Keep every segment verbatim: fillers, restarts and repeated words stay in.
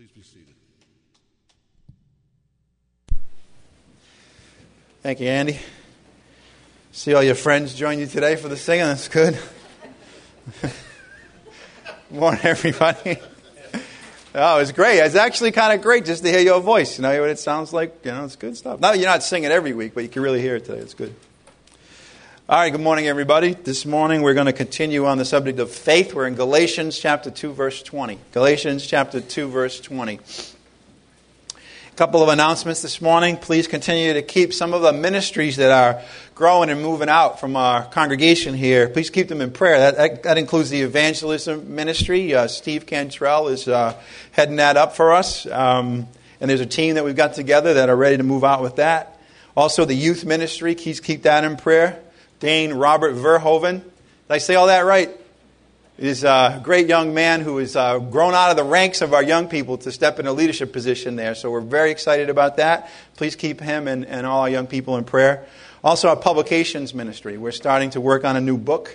Please be seated. Thank you, Andy. See all your friends join you today for the singing. That's good. Morning, everybody. Oh, it's great. It's actually kind of great just to hear your voice. You know what it sounds like? You know, it's good stuff. Now, you're not singing every week, but you can really hear it today. It's good. All right, good morning, everybody. This morning we're going to continue on the subject of faith. We're in Galatians chapter two, verse twenty. Galatians chapter two, verse twenty. A couple of announcements this morning. Please continue to keep some of the ministries that are growing and moving out from our congregation here. Please keep them in prayer. That, that, that includes the evangelism ministry. Uh, Steve Cantrell is uh, heading that up for us. Um, and there's a team that we've got together that are ready to move out with that. Also, the youth ministry. Please keep that in prayer. Dane Robert Verhoeven. Did I say all that right? He's a great young man who has uh, grown out of the ranks of our young people to step in a leadership position there. So we're very excited about that. Please keep him and, and all our young people in prayer. Also, our publications ministry. We're starting to work on a new book.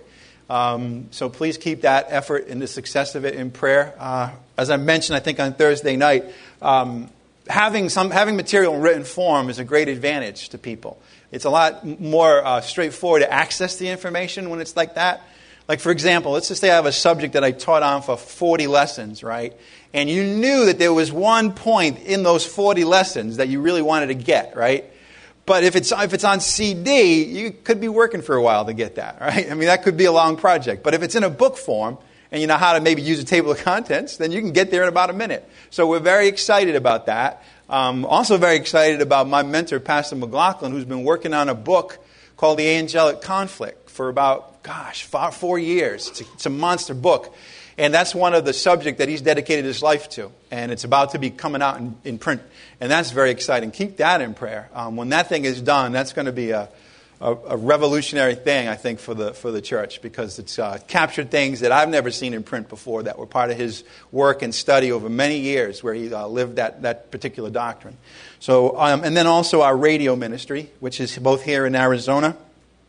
Um, so please keep that effort and the success of it in prayer. Uh, as I mentioned, I think on Thursday night, um, having some having material in written form is a great advantage to people. It's a lot more uh, straightforward to access the information when it's like that. Like, for example, let's just say I have a subject that I taught on for forty lessons, right? And you knew that there was one point in those forty lessons that you really wanted to get, right? But if it's if it's on C D, you could be working for a while to get that, right? I mean, that could be a long project. But if it's in a book form, and you know how to maybe use a table of contents, then you can get there in about a minute. So we're very excited about that. Um, also very excited about my mentor, Pastor McLaughlin, who's been working on a book called The Angelic Conflict for about, gosh, five, four years. It's a, it's a monster book. And that's one of the subject that he's dedicated his life to. And it's about to be coming out in, in print. And that's very exciting. Keep that in prayer. Um, when that thing is done, that's going to be a, a, a revolutionary thing, I think, for the for the church. Because it's uh, captured things that I've never seen in print before that were part of his work and study over many years where he uh, lived that, that particular doctrine. So, um, and then also our radio ministry, which is both here in Arizona.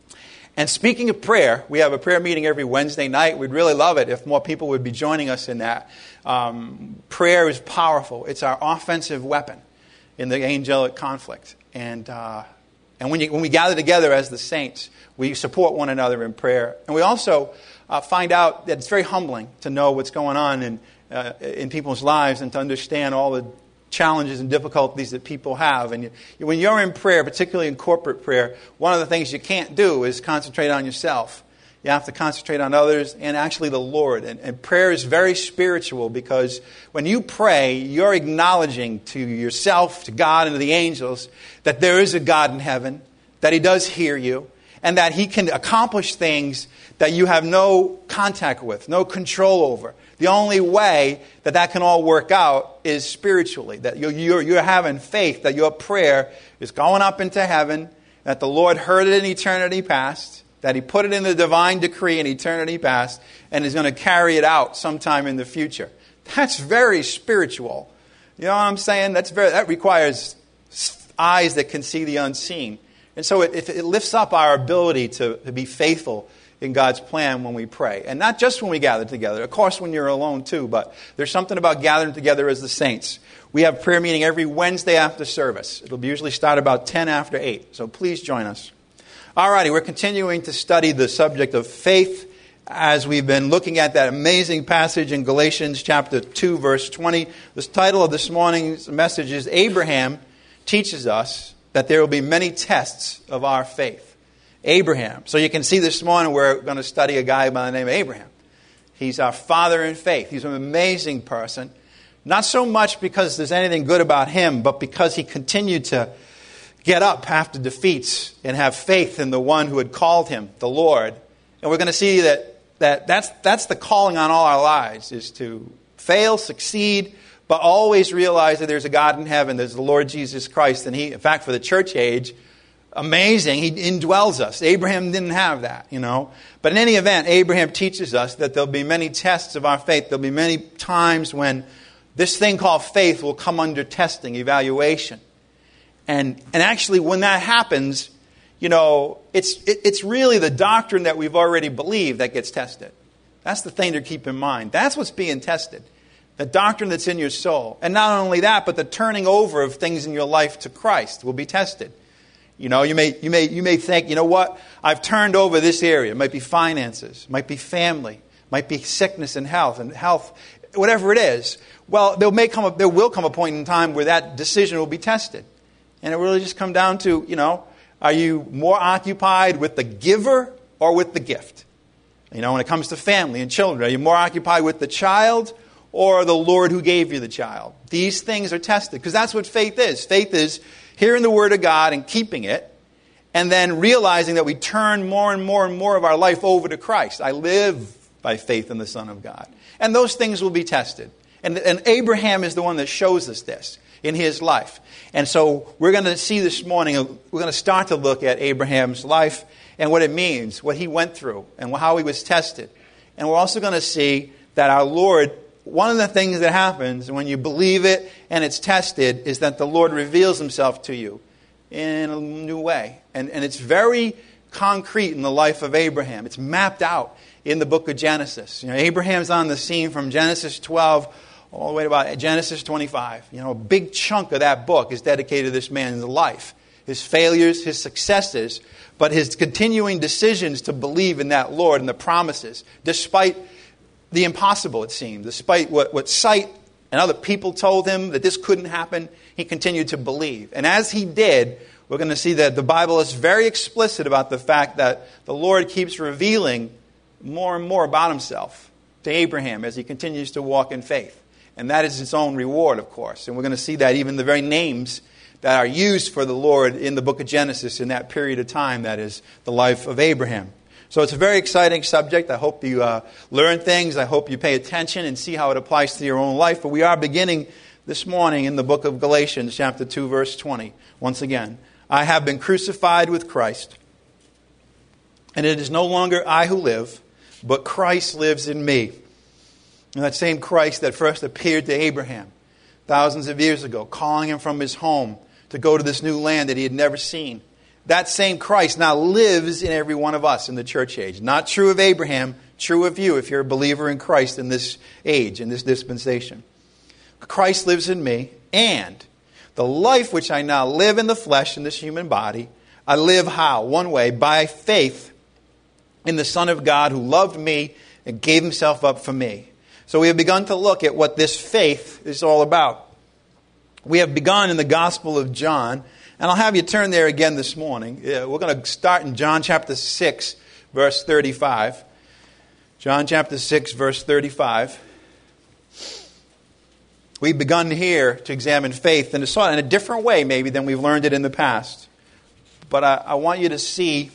And speaking of prayer, we have a prayer meeting every Wednesday night. We'd really love it if more people would be joining us in that. Um, prayer is powerful. It's our offensive weapon in the angelic conflict. And uh, and when, you, when we gather together as the saints, we support one another in prayer. And we also uh, find out that it's very humbling to know what's going on in, uh, in people's lives and to understand all the challenges and difficulties that people have. And you, when you're in prayer, particularly in corporate prayer, one of the things you can't do is concentrate on yourself. You have to concentrate on others and actually the Lord. And, and prayer is very spiritual because when you pray, you're acknowledging to yourself, to God, and to the angels that there is a God in heaven, that He does hear you, and that He can accomplish things that you have no contact with, no control over. The only way that that can all work out is spiritually, that you're, you're, you're having faith that your prayer is going up into heaven, that the Lord heard it in eternity past, that He put it in the divine decree in eternity past, and is going to carry it out sometime in the future. That's very spiritual. You know what I'm saying? That's very that requires eyes that can see the unseen. And so it, it lifts up our ability to, to be faithful in God's plan when we pray. And not just when we gather together. Of course, when you're alone too. But there's something about gathering together as the saints. We have prayer meeting every Wednesday after service. It'll usually start about ten after eight. So please join us. Alrighty, we're continuing to study the subject of faith as we've been looking at that amazing passage in Galatians chapter two, verse twenty. The title of this morning's message is Abraham teaches us that there will be many tests of our faith. Abraham. So you can see this morning we're going to study a guy by the name of Abraham. He's our father in faith. He's an amazing person. Not so much because there's anything good about him, but because he continued to get up after defeats and have faith in the one who had called him, the Lord. And we're going to see that, that that's, that's the calling on all our lives, is to fail, succeed, but always realize that there's a God in heaven, there's the Lord Jesus Christ. And He, in fact, for the church age, amazing, He indwells us. Abraham didn't have that, you know. But in any event, Abraham teaches us that there'll be many tests of our faith. There'll be many times when this thing called faith will come under testing, evaluation. And and actually, when that happens, you know, it's it, it's really the doctrine that we've already believed that gets tested. That's the thing to keep in mind. That's what's being tested. The doctrine that's in your soul. And not only that, but the turning over of things in your life to Christ will be tested. You know, you may you may you may think, you know what? I've turned over this area. It might be finances, it might be family, it might be sickness and health and health, whatever it is. Well, there may come a, there will come a point in time where that decision will be tested. And it really just come down to, you know, are you more occupied with the giver or with the gift? You know, when it comes to family and children, are you more occupied with the child or the Lord who gave you the child? These things are tested because that's what faith is. Faith is hearing the Word of God and keeping it, and then realizing that we turn more and more and more of our life over to Christ. I live by faith in the Son of God. And those things will be tested. And, and Abraham is the one that shows us this in his life. And so we're going to see this morning, we're going to start to look at Abraham's life and what it means, what he went through, and how he was tested. And we're also going to see that our Lord, one of the things that happens when you believe it and it's tested is that the Lord reveals himself to you in a new way. And, and it's very concrete in the life of Abraham. It's mapped out in the book of Genesis. You know, Abraham's on the scene from Genesis twelve all the way to about Genesis twenty-five. You know, a big chunk of that book is dedicated to this man's life. His failures, his successes, but his continuing decisions to believe in that Lord and the promises, despite the impossible, it seemed. Despite what, what sight and other people told him that this couldn't happen, he continued to believe. And as he did, we're going to see that the Bible is very explicit about the fact that the Lord keeps revealing more and more about himself to Abraham as he continues to walk in faith. And that is its own reward, of course. And we're going to see that even the very names that are used for the Lord in the book of Genesis in that period of time, that is the life of Abraham. So it's a very exciting subject. I hope you uh, learn things. I hope you pay attention and see how it applies to your own life. But we are beginning this morning in the book of Galatians, chapter two, verse twenty. Once again, I have been crucified with Christ, and it is no longer I who live, but Christ lives in me. And that same Christ that first appeared to Abraham thousands of years ago, calling him from his home to go to this new land that he had never seen. That same Christ now lives in every one of us in the church age. Not true of Abraham, true of you if you're a believer in Christ in this age, in this dispensation. Christ lives in me, and the life which I now live in the flesh, in this human body, I live how? One way, by faith in the Son of God who loved me and gave himself up for me. So we have begun to look at what this faith is all about. We have begun in the Gospel of John, and I'll have you turn there again this morning. We're going to start in John chapter six, verse thirty-five. John chapter six, verse thirty-five. We've begun here to examine faith in a, in a different way maybe than we've learned it in the past. But I, I want you to see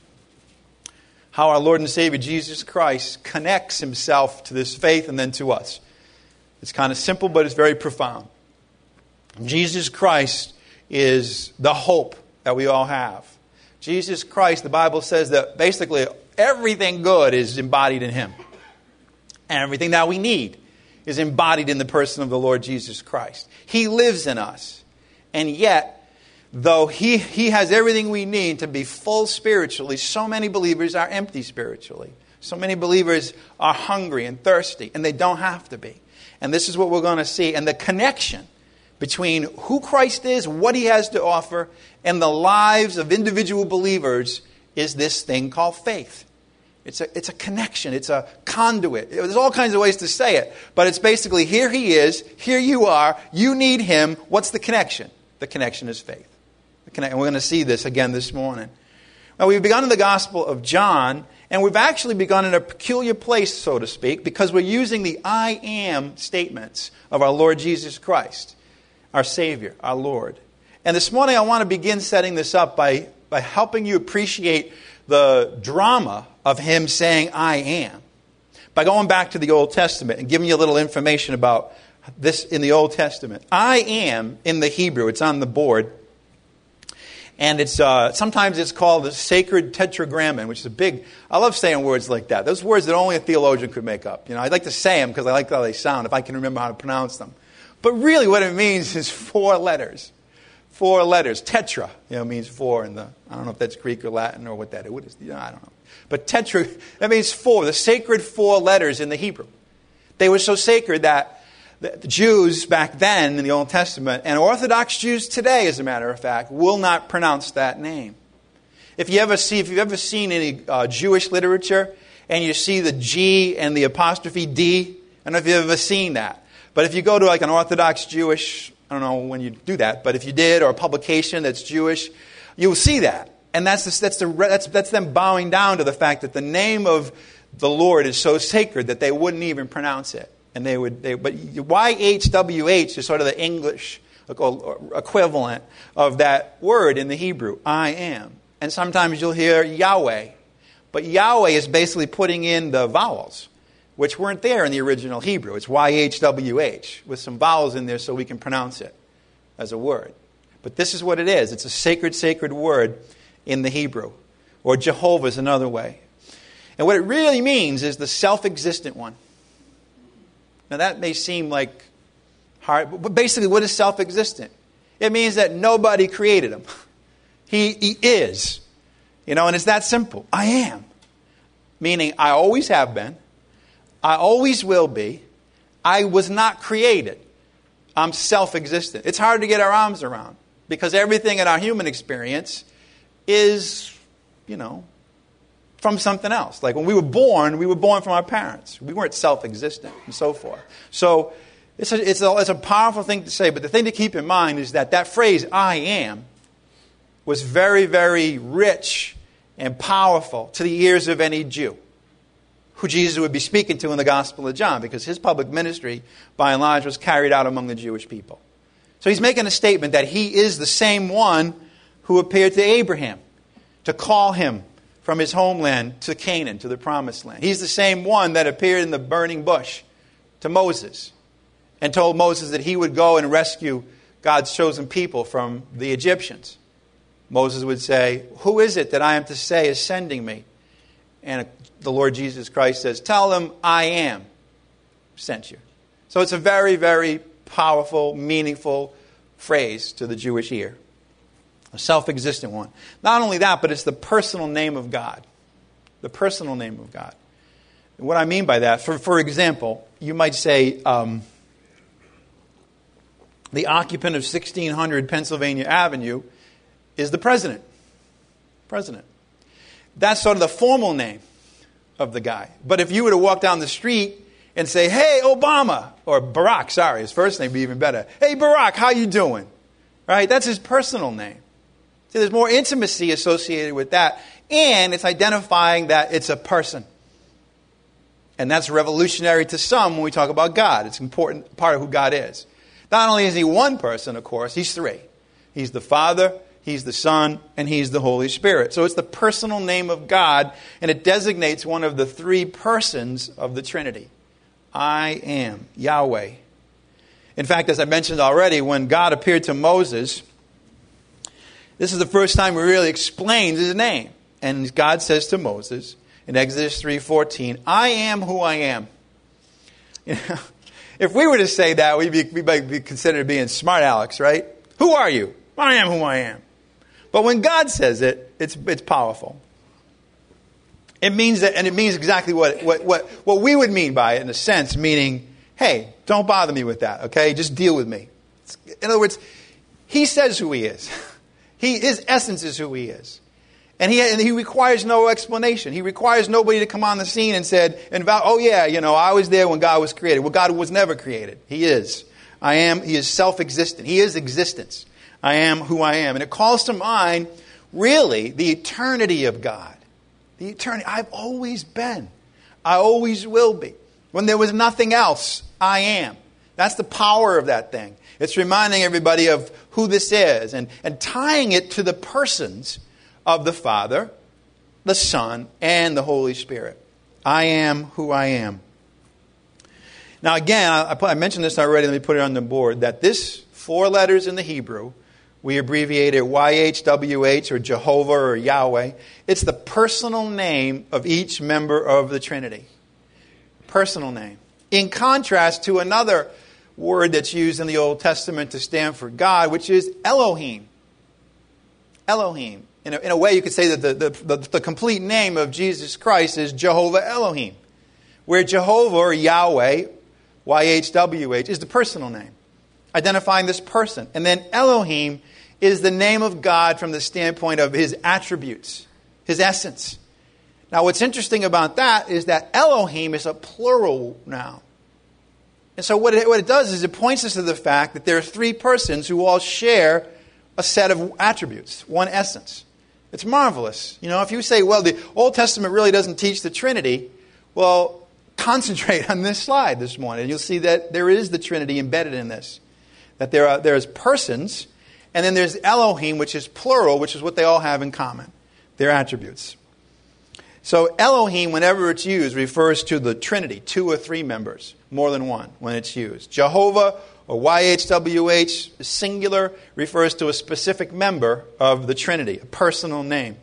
how our Lord and Savior Jesus Christ connects himself to this faith and then to us. It's kind of simple, but it's very profound. Jesus Christ is the hope that we all have. Jesus Christ, the Bible says that basically everything good is embodied in him. And everything that we need is embodied in the person of the Lord Jesus Christ. He lives in us. And yet, though he, he has everything we need to be full spiritually, so many believers are empty spiritually. So many believers are hungry and thirsty, and they don't have to be. And this is what we're going to see. And the connection between who Christ is, what he has to offer, and the lives of individual believers is this thing called faith. It's a, it's a connection. It's a conduit. There's all kinds of ways to say it. But it's basically, here he is, here you are, you need him. What's the connection? The connection is faith. And we're going to see this again this morning. Now, we've begun in the Gospel of John, and we've actually begun in a peculiar place, so to speak, because we're using the I am statements of our Lord Jesus Christ, our Savior, our Lord. And this morning I want to begin setting this up by, by helping you appreciate the drama of him saying I am, by going back to the Old Testament and giving you a little information about this in the Old Testament. I am, in the Hebrew, it's on the board, and it's uh, sometimes it's called the sacred tetragrammaton, which is a big, I love saying words like that. Those words that only a theologian could make up. You know, I'd like to say them because I like how they sound, if I can remember how to pronounce them. But really what it means is four letters. Four letters. Tetra, you know, means four in the, I don't know if that's Greek or Latin or what that is. You know, I don't know. But tetra, that means four, the sacred four letters in the Hebrew. They were so sacred that The Jews back then in the Old Testament, and Orthodox Jews today, as a matter of fact, will not pronounce that name. If you ever see, if you've ever seen any uh, Jewish literature, and you see the G and the apostrophe D, I don't know if you've ever seen that. But if you go to like an Orthodox Jewish, I don't know when you do that, but if you did, or a publication that's Jewish, you'll see that. And that's the, that's the that's that's them bowing down to the fact that the name of the Lord is so sacred that they wouldn't even pronounce it. And they would, they, but Y H W H is sort of the English equivalent of that word in the Hebrew, I am. And sometimes you'll hear Yahweh. But Yahweh is basically putting in the vowels, which weren't there in the original Hebrew. It's Y H W H with some vowels in there so we can pronounce it as a word. But this is what it is. It's a sacred, sacred word in the Hebrew. Or Jehovah is another way. And what it really means is the self-existent one. Now that may seem like hard, but basically what is self-existent? It means that nobody created him. He, he is. You know, and it's that simple. I am. Meaning I always have been. I always will be. I was not created. I'm self-existent. It's hard to get our arms around because everything in our human experience is, you know, from something else. Like when we were born, we were born from our parents. We weren't self-existent and so forth. So it's a, it's a, it's a powerful thing to say, but the thing to keep in mind is that that phrase, I am, was very, very rich and powerful to the ears of any Jew who Jesus would be speaking to in the Gospel of John, because his public ministry, by and large, was carried out among the Jewish people. So he's making a statement that he is the same one who appeared to Abraham to call him from his homeland to Canaan, to the Promised Land. He's the same one that appeared in the burning bush to Moses and told Moses that he would go and rescue God's chosen people from the Egyptians. Moses would say, who is it that I am to say is sending me? And the Lord Jesus Christ says, tell them I am sent you. So it's a very, very powerful, meaningful phrase to the Jewish ear. A self-existent one. Not only that, but it's the personal name of God. The personal name of God. And what I mean by that, for, for example, you might say, um, the occupant of sixteen hundred Pennsylvania Avenue is the president. President. That's sort of the formal name of the guy. But if you were to walk down the street and say, hey, Obama, or Barack, sorry, his first name would be even better. Hey, Barack, how you doing? Right? That's his personal name. So there's more intimacy associated with that. And it's identifying that it's a person. And that's revolutionary to some when we talk about God. It's an important part of who God is. Not only is he one person, of course, he's three. He's the Father, he's the Son, and he's the Holy Spirit. So it's the personal name of God, and it designates one of the three persons of the Trinity. I am Yahweh. In fact, as I mentioned already, when God appeared to Moses, this is the first time he really explains his name. And God says to Moses in Exodus three fourteen, I am who I am. You know, if we were to say that, we'd be, we might be considered being smart Alex, right? Who are you? I am who I am. But when God says it, it's it's powerful. It means that, and it means exactly what, what, what, what we would mean by it in a sense, meaning, hey, don't bother me with that, okay? Just deal with me. In other words, he says who he is. He, his essence is who he is. And he, and he requires no explanation. He requires nobody to come on the scene and said, and vow, oh yeah, you know, I was there when God was created. Well, God was never created. He is. I am, he is self-existent. He is existence. I am who I am. And it calls to mind, really, the eternity of God. The eternity. I've always been. I always will be. When there was nothing else, I am. That's the power of that thing. It's reminding everybody of who this is and, and tying it to the persons of the Father, the Son, and the Holy Spirit. I am who I am. Now again, I, I mentioned this already, let me put it on the board, that this four letters in the Hebrew, we abbreviate it Y H W H or Jehovah or Yahweh. It's the personal name of each member of the Trinity. Personal name. In contrast to another word that's used in the Old Testament to stand for God, which is Elohim. Elohim. In a, in a way, you could say that the, the, the, the complete name of Jesus Christ is Jehovah Elohim. Where Jehovah or Yahweh Y H W H, is the personal name, identifying this person. And then Elohim is the name of God from the standpoint of his attributes, his essence. Now, what's interesting about that is that Elohim is a plural noun. And so what it, what it does is it points us to the fact that there are three persons who all share a set of attributes, one essence. It's marvelous. You know, if you say, well, the Old Testament really doesn't teach the Trinity, well, concentrate on this slide this morning. You'll see that there is the Trinity embedded in this. That there are there's persons, and then there's Elohim, which is plural, which is what they all have in common, their attributes. So Elohim, whenever it's used, refers to the Trinity, two or three members, more than one when it's used. Jehovah, or Y H W H, singular, refers to a specific member of the Trinity, a personal name.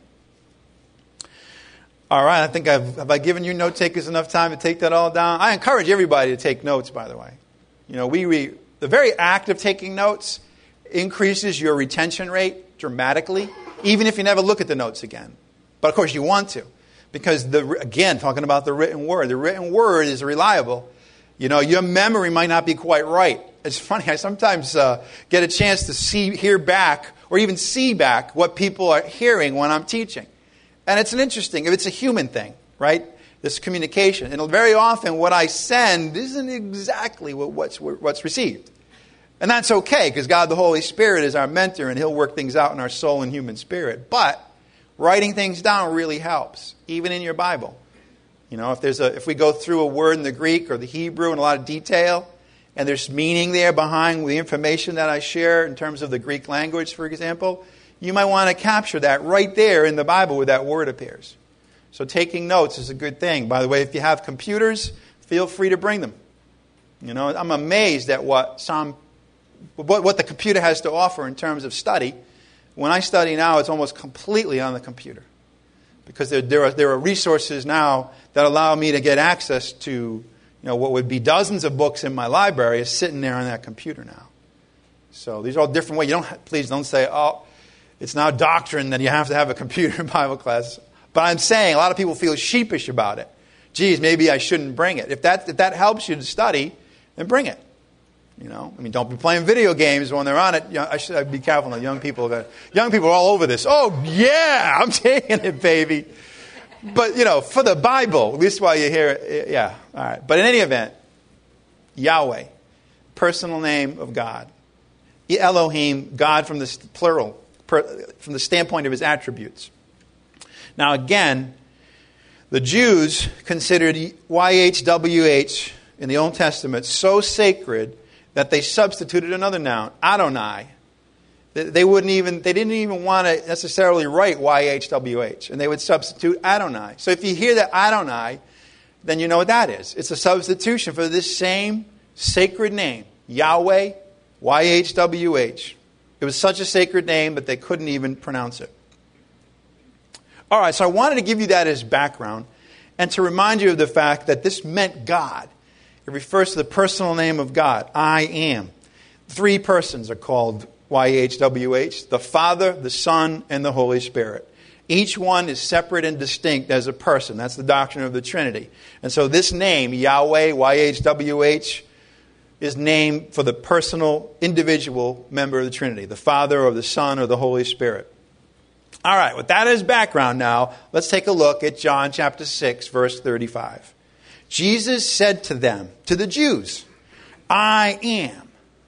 All right, I think I've have I given you note takers enough time to take that all down? I encourage everybody to take notes, by the way. You know, we re, the very act of taking notes increases your retention rate dramatically, even if you never look at the notes again. But of course you want to, because the again, talking about the written word, the written word is reliable. You know, your memory might not be quite right. It's funny, I sometimes uh, get a chance to see, hear back, or even see back what people are hearing when I'm teaching. And it's an interesting, it's a human thing, right? This communication. And very often what I send isn't exactly what, what's, what's received. And that's okay, because God the Holy Spirit is our mentor, and He'll work things out in our soul and human spirit. But writing things down really helps, even in your Bible. You know, if there's a if we go through a word in the Greek or the Hebrew in a lot of detail, and there's meaning there behind the information that I share in terms of the Greek language, for example, you might want to capture that right there in the Bible where that word appears. So taking notes is a good thing. By the way, if you have computers, feel free to bring them. You know, I'm amazed at what some what, what the computer has to offer in terms of study. When I study now, it's almost completely on the computer. Because there, there, are, there are resources now that allow me to get access to, you know, what would be dozens of books in my library is sitting there on that computer now. So these are all different ways. You don't, please don't say, oh, it's now doctrine that you have to have a computer in Bible class. But I'm saying a lot of people feel sheepish about it. Geez, maybe I shouldn't bring it. If that if that helps you to study, then bring it. You know, I mean, don't be playing video games when they're on it. You know, I should I'd be careful. The young people, got, young people are all over this. Oh yeah, I'm taking it, baby. But you know, for the Bible, at least while you hear it, yeah, all right. But in any event, Yahweh, personal name of God, Elohim, God from the plural, from the standpoint of His attributes. Now again, the Jews considered Y H W H in the Old Testament so sacred that they substituted another noun, Adonai. They wouldn't even, they didn't even want to necessarily write Y H W H, and they would substitute Adonai. So if you hear that Adonai, then you know what that is. It's a substitution for this same sacred name, Yahweh, Y H W H. It was such a sacred name that they couldn't even pronounce it. All right, so I wanted to give you that as background and to remind you of the fact that this meant God. It refers to the personal name of God, I am. Three persons are called Y H W H, the Father, the Son, and the Holy Spirit. Each one is separate and distinct as a person. That's the doctrine of the Trinity. And so this name, Yahweh, Y H W H, is named for the personal, individual member of the Trinity, the Father or the Son or the Holy Spirit. All right, with that as background now, let's take a look at John chapter six, verse thirty-five. Jesus said to them, to the Jews, I am.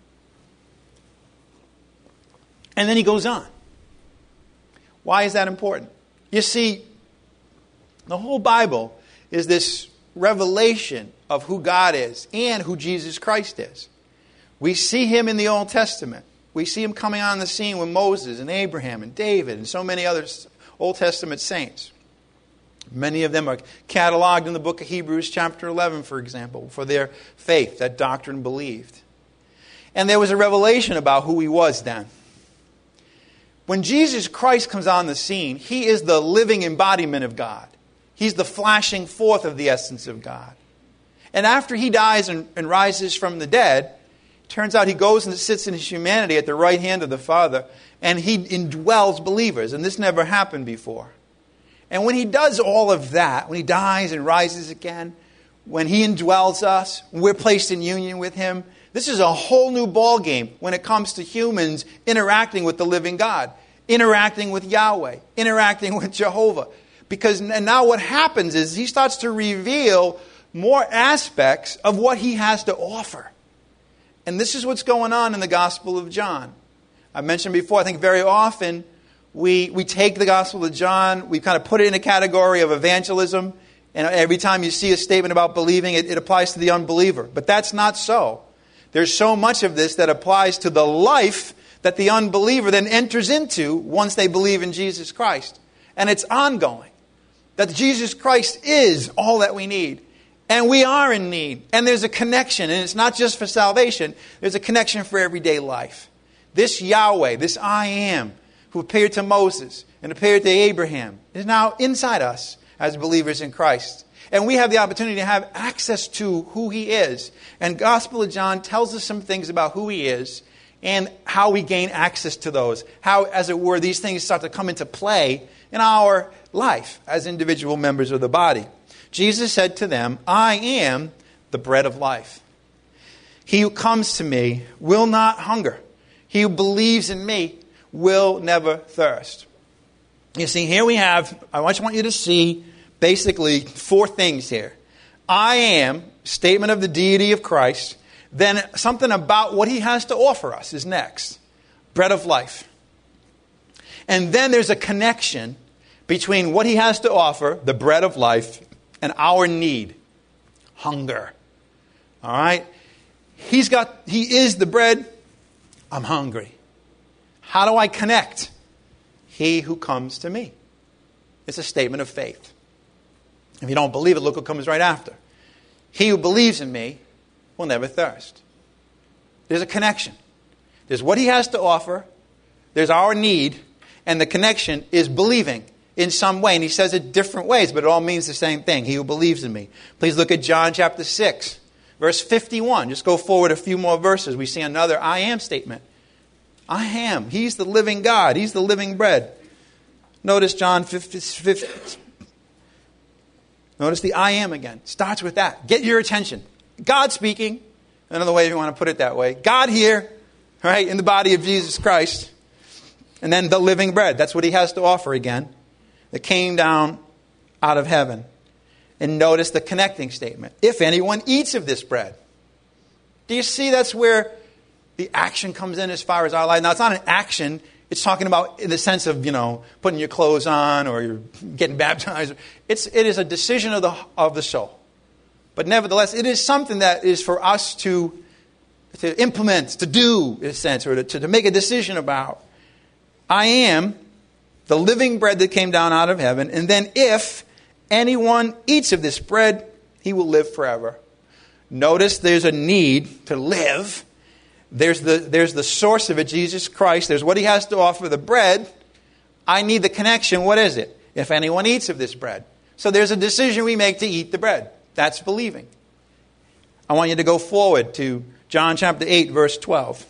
And then he goes on. Why is that important? You see, the whole Bible is this revelation of who God is and who Jesus Christ is. We see Him in the Old Testament. We see Him coming on the scene with Moses and Abraham and David and so many other Old Testament saints. Many of them are cataloged in the book of Hebrews chapter eleven, for example, for their faith, that doctrine believed. And there was a revelation about who He was then. When Jesus Christ comes on the scene, He is the living embodiment of God. He's the flashing forth of the essence of God. And after He dies and, and rises from the dead, it turns out He goes and sits in His humanity at the right hand of the Father, and He indwells believers. And this never happened before. And when He does all of that, when He dies and rises again, when He indwells us, we're placed in union with Him. This is a whole new ballgame when it comes to humans interacting with the living God, interacting with Yahweh, interacting with Jehovah. Because and now what happens is He starts to reveal more aspects of what He has to offer. And this is what's going on in the Gospel of John. I mentioned before, I think very often we, we take the Gospel of John, we kind of put it in a category of evangelism, and every time you see a statement about believing, it, it applies to the unbeliever. But that's not so. There's so much of this that applies to the life that the unbeliever then enters into once they believe in Jesus Christ. And it's ongoing. That Jesus Christ is all that we need. And we are in need. And there's a connection. And it's not just for salvation. There's a connection for everyday life. This Yahweh, this I Am, who appeared to Moses and appeared to Abraham, is now inside us as believers in Christ. And we have the opportunity to have access to who He is. And Gospel of John tells us some things about who He is and how we gain access to those. How, as it were, these things start to come into play in our life as individual members of the body. Jesus said to them, I am the bread of life. He who comes to me will not hunger. He who believes in me will never thirst. You see, here we have, I just want you to see basically four things here. I am, statement of the deity of Christ. Then something about what He has to offer us is next. Bread of life. And then there's a connection between what He has to offer, the bread of life, and our need. Hunger. All right? He's got, He is the bread. I'm hungry. How do I connect? He who comes to me. It's a statement of faith. If you don't believe it, look what comes right after. He who believes in me will never thirst. There's a connection. There's what He has to offer. There's our need. And the connection is believing in some way. And He says it different ways, but it all means the same thing. He who believes in me. Please look at John chapter six, verse fifty-one. Just go forward a few more verses. We see another I am statement. I am. He's the living God. He's the living bread. Notice John fifty, fifty, notice the I am again. Starts with that. Get your attention. God speaking. Another way if you want to put it that way. God here, right, in the body of Jesus Christ. And then the living bread. That's what He has to offer again. That came down out of heaven. And notice the connecting statement. If anyone eats of this bread. Do you see that's where the action comes in as far as our life? Now, it's not an action. It's talking about in the sense of, you know, putting your clothes on or you're getting baptized. It's, it is a decision of the, of the soul. But nevertheless, it is something that is for us to, to implement, to do, in a sense, or to, to make a decision about. I am the living bread that came down out of heaven. And then if anyone eats of this bread, he will live forever. Notice there's a need to live. There's the, there's the source of it, Jesus Christ. There's what He has to offer, the bread. I need the connection. What is it? If anyone eats of this bread. So there's a decision we make to eat the bread. That's believing. I want you to go forward to John chapter eight, verse twelve.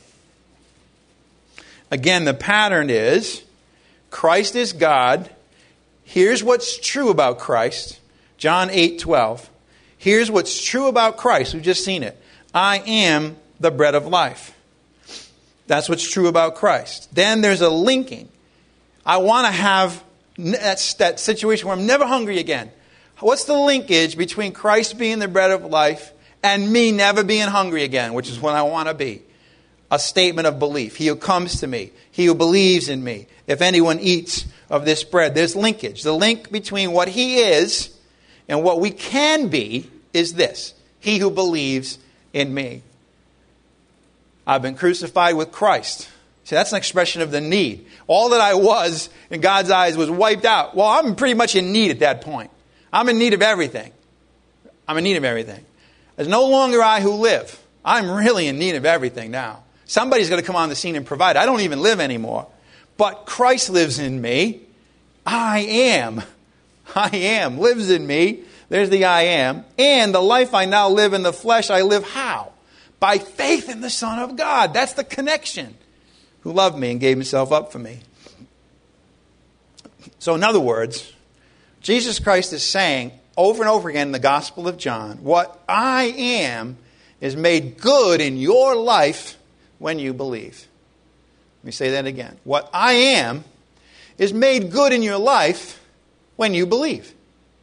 Again, the pattern is Christ is God. Here's what's true about Christ. John eight, twelve. Here's what's true about Christ. We've just seen it. I am the bread of life. That's what's true about Christ. Then there's a linking. I want to have that, that situation where I'm never hungry again. What's the linkage between Christ being the bread of life and me never being hungry again, which is what I want to be? A statement of belief. He who comes to me, he who believes in me, if anyone eats of this bread. There's linkage. The link between what He is and what we can be is this. He who believes in me. I've been crucified with Christ. See, that's an expression of the need. All that I was in God's eyes was wiped out. Well, I'm pretty much in need at that point. I'm in need of everything. I'm in need of everything. It's no longer I who live. I'm really in need of everything now. Somebody's going to come on the scene and provide. I don't even live anymore. But Christ lives in me. I am. I am. Lives in me. There's the I am. And the life I now live in the flesh, I live how? By faith in the Son of God. That's the connection. Who loved me and gave Himself up for me. So in other words, Jesus Christ is saying, over and over again in the Gospel of John, what I am is made good in your life when you believe. Let me say that again. What I am is made good in your life when you believe.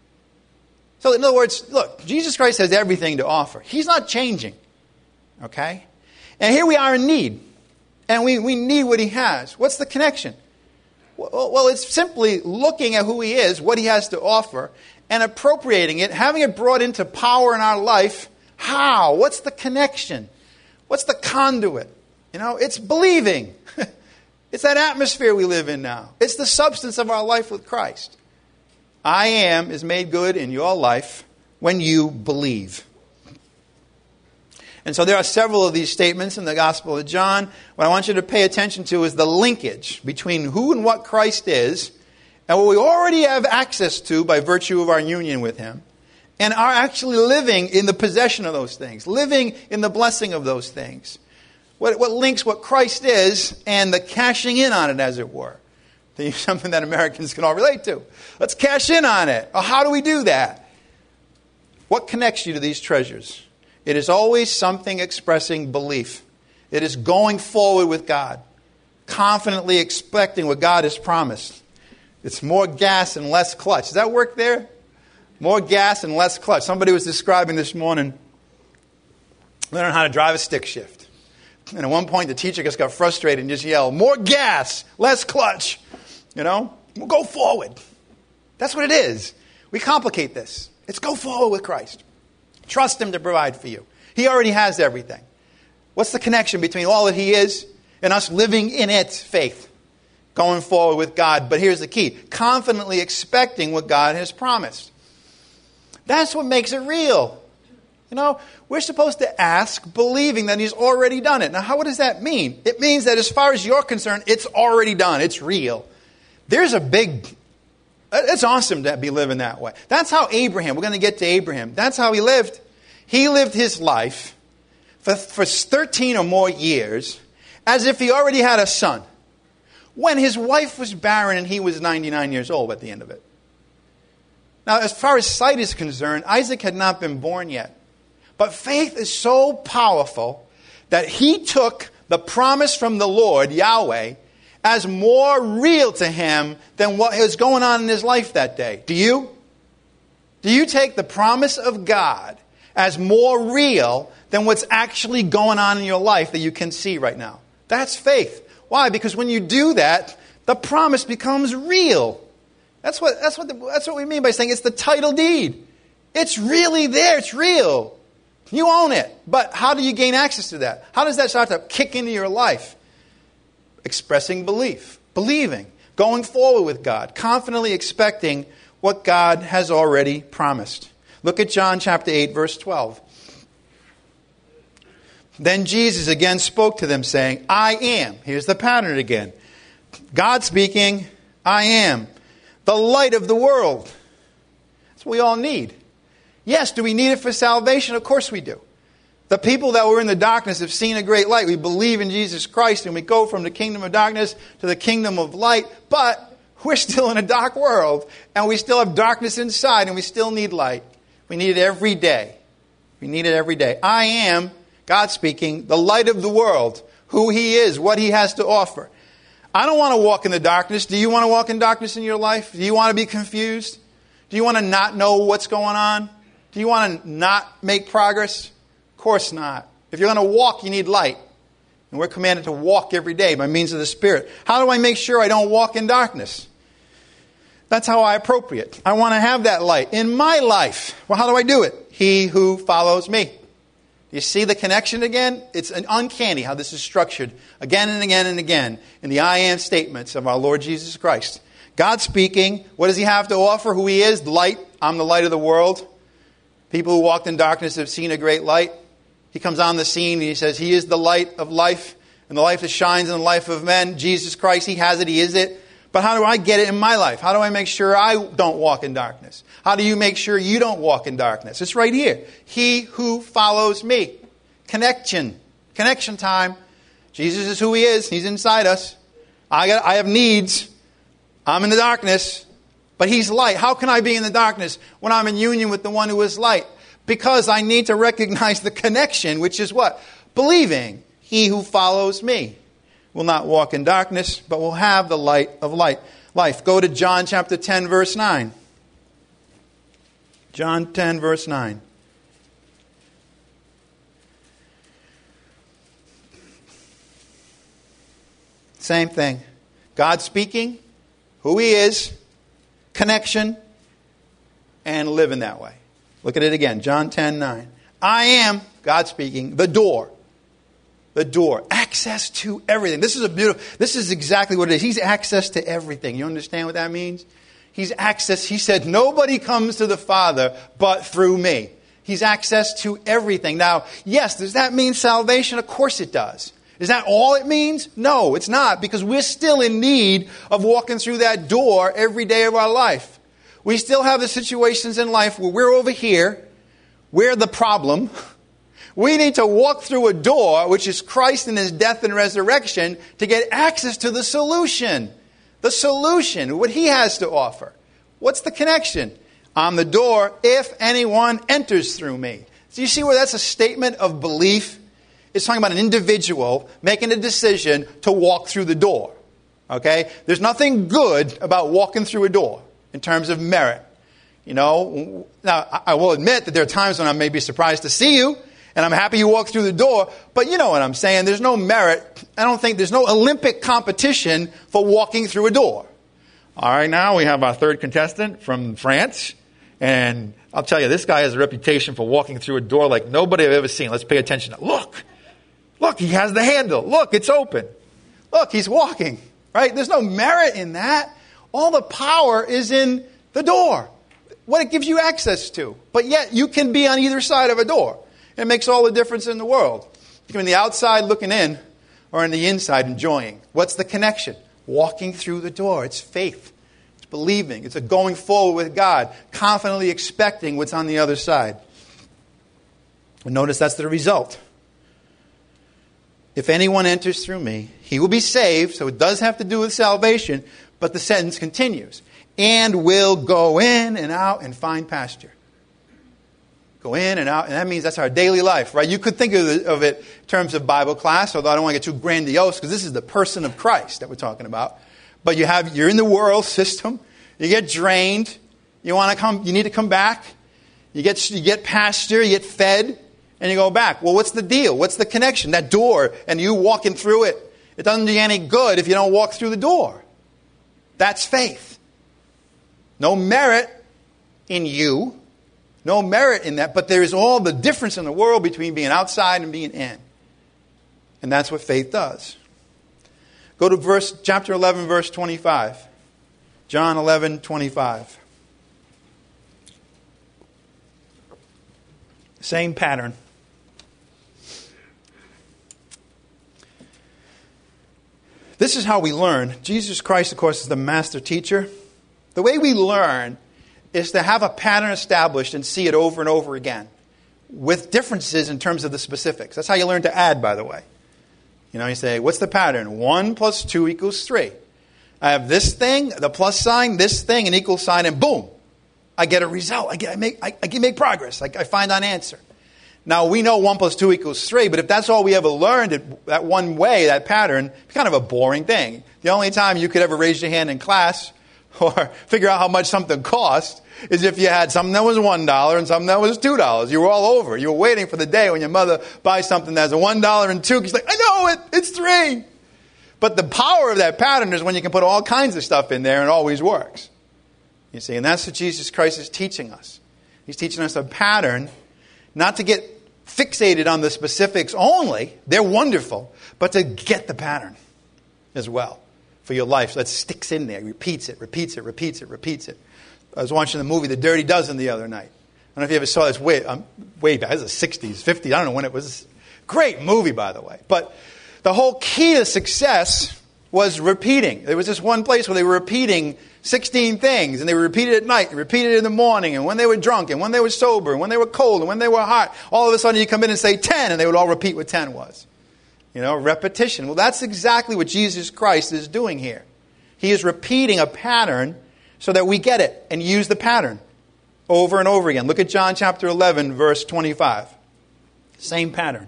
So in other words, look, Jesus Christ has everything to offer. He's not changing. Okay? And here we are in need. And we, we need what he has. What's the connection? Well, well, it's simply looking at who he is, what he has to offer, and appropriating it, having it brought into power in our life. How? What's the connection? What's the conduit? You know, it's believing. It's that atmosphere we live in now. It's the substance of our life with Christ. I am is made good in your life when you believe. And so there are several of these statements in the Gospel of John. What I want you to pay attention to is the linkage between who and what Christ is and what we already have access to by virtue of our union with him, and are actually living in the possession of those things, living in the blessing of those things. What, what links what Christ is and the cashing in on it, as it were. Something that Americans can all relate to. Let's cash in on it. Well, how do we do that? What connects you to these treasures? It is always something expressing belief. It is going forward with God, confidently expecting what God has promised. It's more gas and less clutch. Does that work there? More gas and less clutch. Somebody was describing this morning learning how to drive a stick shift. And at one point the teacher just got frustrated and just yelled, more gas, less clutch. You know, we'll go forward. That's what it is. We complicate this. It's go forward with Christ. Trust him to provide for you. He already has everything. What's the connection between all that he is and us living in it? Faith. Going forward with God. But here's the key. Confidently expecting what God has promised. That's what makes it real. You know, we're supposed to ask believing that he's already done it. Now, how, what does that mean? It means that as far as you're concerned, it's already done. It's real. There's a big... It's awesome to be living that way. That's how Abraham, we're going to get to Abraham. That's how he lived. He lived his life for, for thirteen or more years as if he already had a son. When his wife was barren and he was ninety-nine years old at the end of it. Now, as far as sight is concerned, Isaac had not been born yet. But faith is so powerful that he took the promise from the Lord, Yahweh, as more real to him than what was going on in his life that day. Do you? Do you take the promise of God as more real than what's actually going on in your life that you can see right now? That's faith. Why? Because when you do that, the promise becomes real. That's what, that's what, the, that's what we mean by saying it's the title deed. It's really there. It's real. You own it. But how do you gain access to that? How does that start to kick into your life? Expressing belief, believing, going forward with God, confidently expecting what God has already promised. Look at John chapter eight, verse twelve. Then Jesus again spoke to them, saying, I am. Here's the pattern again. God speaking, I am the light of the world. That's what we all need. Yes, do we need it for salvation? Of course we do. The people that were in the darkness have seen a great light. We believe in Jesus Christ and we go from the kingdom of darkness to the kingdom of light. But we're still in a dark world and we still have darkness inside and we still need light. We need it every day. We need it every day. I am, God speaking, the light of the world. Who he is, what he has to offer. I don't want to walk in the darkness. Do you want to walk in darkness in your life? Do you want to be confused? Do you want to not know what's going on? Do you want to not make progress? Of course not. If you're going to walk, you need light. And we're commanded to walk every day by means of the Spirit. How do I make sure I don't walk in darkness? That's how I appropriate. I want to have that light in my life. Well, how do I do it? He who follows me. You see the connection again? It's an uncanny how this is structured again and again and again in the I am statements of our Lord Jesus Christ. God speaking. What does he have to offer? Who he is? Light. I'm the light of the world. People who walked in darkness have seen a great light. He comes on the scene and he says, he is the light of life and the life that shines in the life of men. Jesus Christ, he has it, he is it. But how do I get it in my life? How do I make sure I don't walk in darkness? How do you make sure you don't walk in darkness? It's right here. He who follows me. Connection. Connection time. Jesus is who he is. He's inside us. I got, I have needs. I'm in the darkness. But He's light. How can I be in the darkness when I'm in union with the one who is light? Because I need to recognize the connection, which is what? Believing. He who follows me will not walk in darkness, but will have the light of light. Life. Go to John chapter ten, verse nine. John ten, verse nine. Same thing. God speaking, who He is, connection, and living that way. Look at it again. John ten, nine. I am, God speaking, the door. The door. Access to everything. This is a beautiful, this is exactly what it is. He's access to everything. You understand what that means? He's access. He said, nobody comes to the Father but through me. He's access to everything. Now, yes, does that mean salvation? Of course it does. Is that all it means? No, it's not, because we're still in need of walking through that door every day of our life. We still have the situations in life where we're over here, we're the problem. We need to walk through a door, which is Christ and His death and resurrection, to get access to the solution. The solution, what He has to offer. What's the connection? I'm the door if anyone enters through me. So you see where that's a statement of belief? It's talking about an individual making a decision to walk through the door. Okay? There's nothing good about walking through a door in terms of merit. You know, now I will admit that there are times when I may be surprised to see you, and I'm happy you walked through the door, but you know what I'm saying. There's no merit. I don't think there's no Olympic competition for walking through a door. All right, now we have our third contestant from France, and I'll tell you, this guy has a reputation for walking through a door like nobody I've ever seen. Let's pay attention. Look. Look, he has the handle. Look, it's open. Look, he's walking. Right? There's no merit in that. All the power is in the door. What it gives you access to. But yet, you can be on either side of a door. It makes all the difference in the world. You can be on the outside looking in, or on the inside enjoying. What's the connection? Walking through the door. It's faith. It's believing. It's a going forward with God. Confidently expecting what's on the other side. And notice that's the result. If anyone enters through me, he will be saved. So it does have to do with salvation. But the sentence continues. And will go in and out and find pasture. Go in and out. And that means that's our daily life, right? You could think of it, of it in terms of Bible class, although I don't want to get too grandiose, because this is the person of Christ that we're talking about. But you have, you're in the world system. You get drained. You want to come, you need to come back. You get, you get pasture, you get fed, and you go back. Well, what's the deal? What's the connection? That door, and you walking through it. It doesn't do you any good if you don't walk through the door. That's faith. No merit in you. No merit in that. But there is all the difference in the world between being outside and being in. And that's what faith does. Go to verse chapter eleven, verse twenty-five. John eleven, twenty-five. Same pattern. This is how we learn. Jesus Christ, of course, is the master teacher. The way we learn is to have a pattern established and see it over and over again with differences in terms of the specifics. That's how you learn to add, by the way. You know, you say, what's the pattern? One plus two equals three. I have this thing, the plus sign, this thing, an equal sign, and boom. I get a result. I, get, I, make, I, I can make progress. I, I find an answer. Now, we know one plus two equals three, but if that's all we ever learned, it, that one way, that pattern, it's kind of a boring thing. The only time you could ever raise your hand in class or figure out how much something cost is if you had something that was one dollar and something that was two dollars. You were all over. You were waiting for the day when your mother buys something that's a one dollar and two. She's like, I know it. It's three. But the power of that pattern is when you can put all kinds of stuff in there and it always works. You see, and that's what Jesus Christ is teaching us. He's teaching us a pattern, not to get fixated on the specifics only. They're wonderful. But to get the pattern as well for your life. So that sticks in there. Repeats it, repeats it, repeats it, repeats it. I was watching the movie The Dirty Dozen the other night. I don't know if you ever saw this way, um, way back. This is the sixties, fifties. I don't know when it was. Great movie, by the way. But the whole key to success was repeating. There was this one place where they were repeating sixteen things, and they were repeated at night, and repeated in the morning, and when they were drunk, and when they were sober, and when they were cold, and when they were hot. All of a sudden you come in and say ten, and they would all repeat what ten was. You know, repetition. Well, that's exactly what Jesus Christ is doing here. He is repeating a pattern so that we get it and use the pattern over and over again. Look at John chapter eleven, verse twenty-five. Same pattern.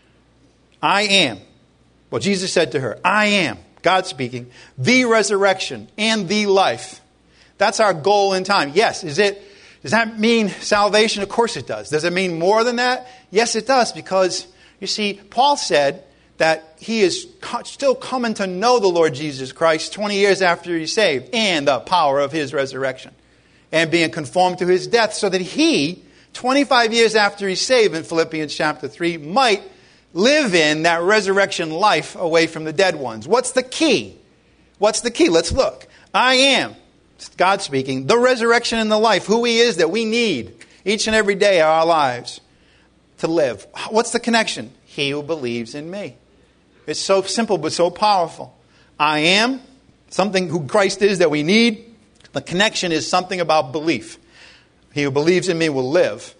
I am. Well, Jesus said to her, I am, God speaking, the resurrection and the life. That's our goal in time. Yes, is it? Does that mean salvation? Of course it does. Does it mean more than that? Yes, it does. Because, you see, Paul said that he is co- still coming to know the Lord Jesus Christ twenty years after he's saved, and the power of his resurrection, and being conformed to his death, so that he, twenty-five years after he's saved in Philippians chapter three, might live in that resurrection life away from the dead ones. What's the key? What's the key? Let's look. I am, God speaking, the resurrection and the life, who he is that we need each and every day of our lives to live. What's the connection? He who believes in me. It's so simple but so powerful. I am, something who Christ is that we need. The connection is something about belief. He who believes in me will live,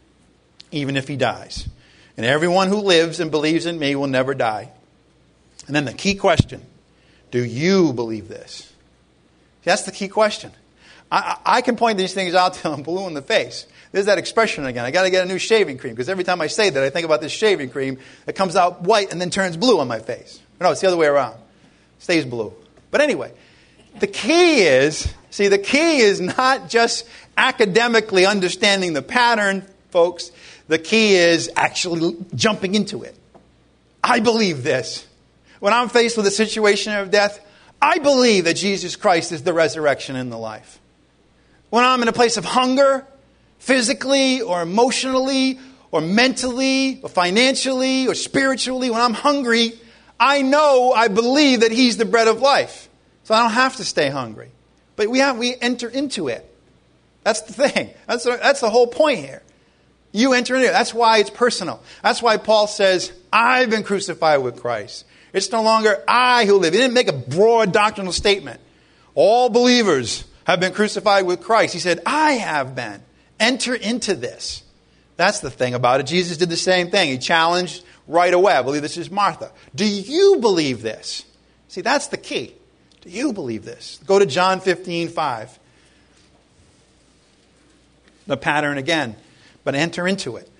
even if he dies. And everyone who lives and believes in me will never die. And then the key question, do you believe this? That's the key question. I, I can point these things out till I'm blue in the face. There's that expression again. I got to get a new shaving cream, because every time I say that, I think about this shaving cream that comes out white and then turns blue on my face. No, it's the other way around. It stays blue. But anyway, the key is, see, the key is not just academically understanding the pattern, folks. The key is actually jumping into it. I believe this. When I'm faced with a situation of death, I believe that Jesus Christ is the resurrection and the life. When I'm in a place of hunger, physically or emotionally or mentally or financially or spiritually, when I'm hungry, I know, I believe that he's the bread of life. So I don't have to stay hungry. But we have we enter into it. That's the thing. That's the, that's the whole point here. You enter into it. That's why it's personal. That's why Paul says, I've been crucified with Christ. It's no longer I who live. He didn't make a broad doctrinal statement. All believers have been crucified with Christ. He said, I have been. Enter into this. That's the thing about it. Jesus did the same thing. He challenged right away. I believe this is Martha. Do you believe this? See, that's the key. Do you believe this? Go to John fifteen five. The pattern again. But enter into it.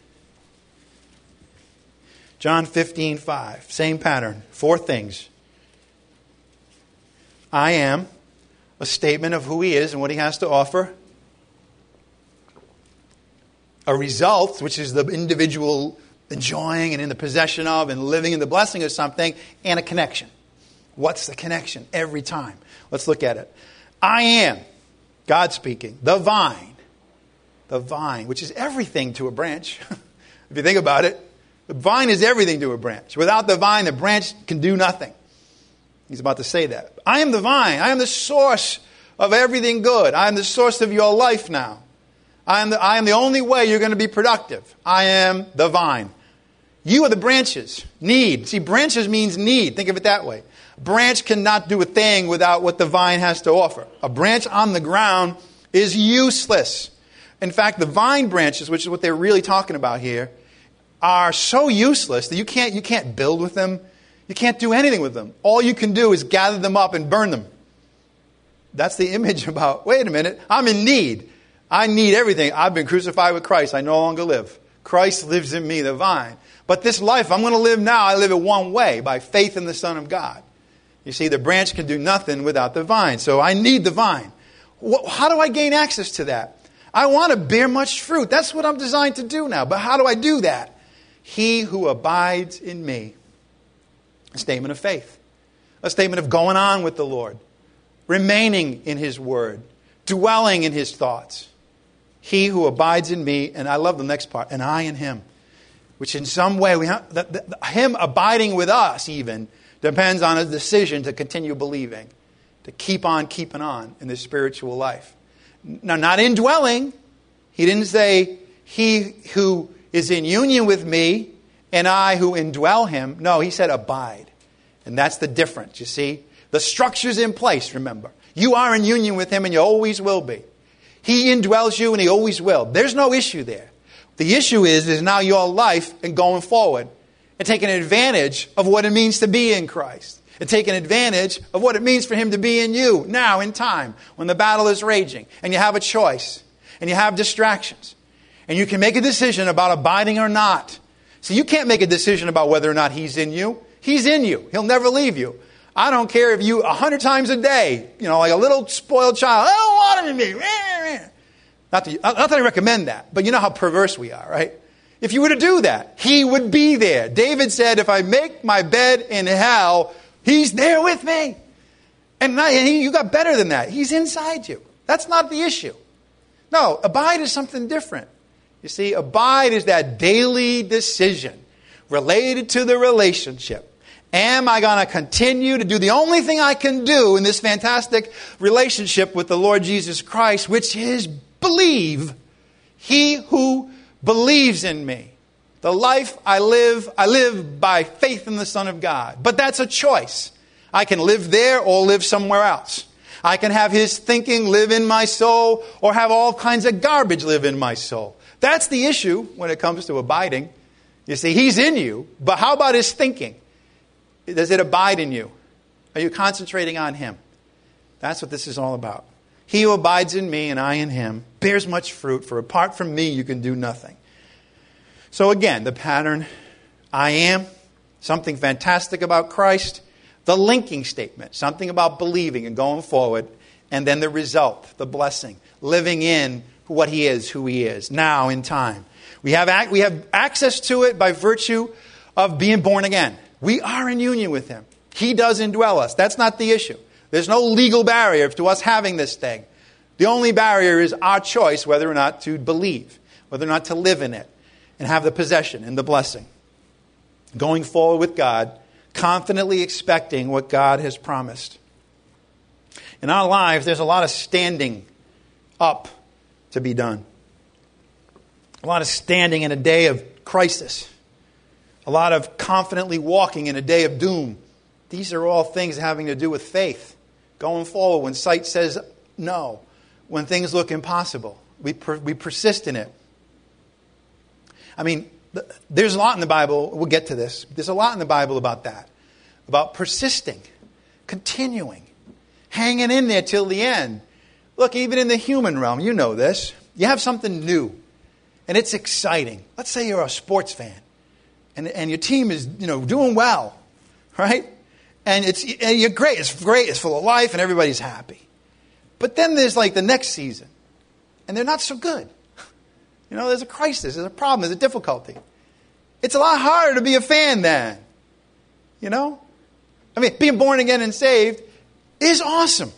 John fifteen five. Same pattern. Four things. I am. A statement of who he is and what he has to offer. A result, which is the individual enjoying and in the possession of and living in the blessing of something. And a connection. What's the connection? Every time. Let's look at it. I am. God speaking. The vine. The vine, which is everything to a branch. If you think about it, the vine is everything to a branch. Without the vine, the branch can do nothing. He's about to say that. I am the vine. I am the source of everything good. I am the source of your life now. I am the, I am the only way you're going to be productive. I am the vine. You are the branches. Need. See, branches means need. Think of it that way. A branch cannot do a thing without what the vine has to offer. A branch on the ground is useless. In fact, the vine branches, which is what they're really talking about here, are so useless that you can't, you can't build with them. You can't do anything with them. All you can do is gather them up and burn them. That's the image about, wait a minute, I'm in need. I need everything. I've been crucified with Christ. I no longer live. Christ lives in me, the vine. But this life I'm going to live now, I live it one way, by faith in the Son of God. You see, the branch can do nothing without the vine. So I need the vine. How do I gain access to that? I want to bear much fruit. That's what I'm designed to do now. But how do I do that? He who abides in me. A statement of faith. A statement of going on with the Lord. Remaining in his word. Dwelling in his thoughts. He who abides in me, and I love the next part, and I in him. Which in some way, we have, the, the, him abiding with us even, depends on his decision to continue believing. To keep on keeping on in this spiritual life. Now, not indwelling. He didn't say, he who is in union with me and I who indwell him. No, he said abide. And that's the difference, you see. The structure's in place, remember. You are in union with him and you always will be. He indwells you and he always will. There's no issue there. The issue is, is now your life and going forward and taking advantage of what it means to be in Christ. and taking advantage of what it means for him to be in you now in time when the battle is raging and you have a choice and you have distractions and you can make a decision about abiding or not. See, you can't make a decision about whether or not he's in you. He's in you. He'll never leave you. I don't care if you a hundred times a day, you know, like a little spoiled child, I don't want him in me. Not that, not that I recommend that, but you know how perverse we are, right? If you were to do that, he would be there. David said, if I make my bed in hell, he's there with me. And, not, and he, you got better than that. He's inside you. That's not the issue. No, abide is something different. You see, abide is that daily decision related to the relationship. Am I going to continue to do the only thing I can do in this fantastic relationship with the Lord Jesus Christ, which is believe? He who believes in me. The life I live, I live by faith in the Son of God. But that's a choice. I can live there or live somewhere else. I can have his thinking live in my soul or have all kinds of garbage live in my soul. That's the issue when it comes to abiding. You see, he's in you, but how about his thinking? Does it abide in you? Are you concentrating on him? That's what this is all about. He who abides in me and I in him bears much fruit, for apart from me you can do nothing. So again, the pattern, I am, something fantastic about Christ, the linking statement, something about believing and going forward, and then the result, the blessing, living in what he is, who he is, now in time. We have, we have access to it by virtue of being born again. We are in union with him. He does indwell us. That's not the issue. There's no legal barrier to us having this thing. The only barrier is our choice whether or not to believe, whether or not to live in it and have the possession and the blessing. Going forward with God, confidently expecting what God has promised. In our lives, there's a lot of standing up to be done. A lot of standing in a day of crisis. A lot of confidently walking in a day of doom. These are all things having to do with faith. Going forward when sight says no. When things look impossible. We per, we persist in it. I mean, there's a lot in the Bible. We'll get to this. There's a lot in the Bible about that. About persisting. Continuing. Hanging in there till the end. Look, even in the human realm, you know this. You have something new. And it's exciting. Let's say you're a sports fan. And, and your team is, you know, doing well. Right? And it's and you're great. It's great. It's full of life and everybody's happy. But then there's like the next season. And they're not so good. You know, there's a crisis. There's a problem. There's a difficulty. It's a lot harder to be a fan then. You know? I mean, being born again and saved is awesome.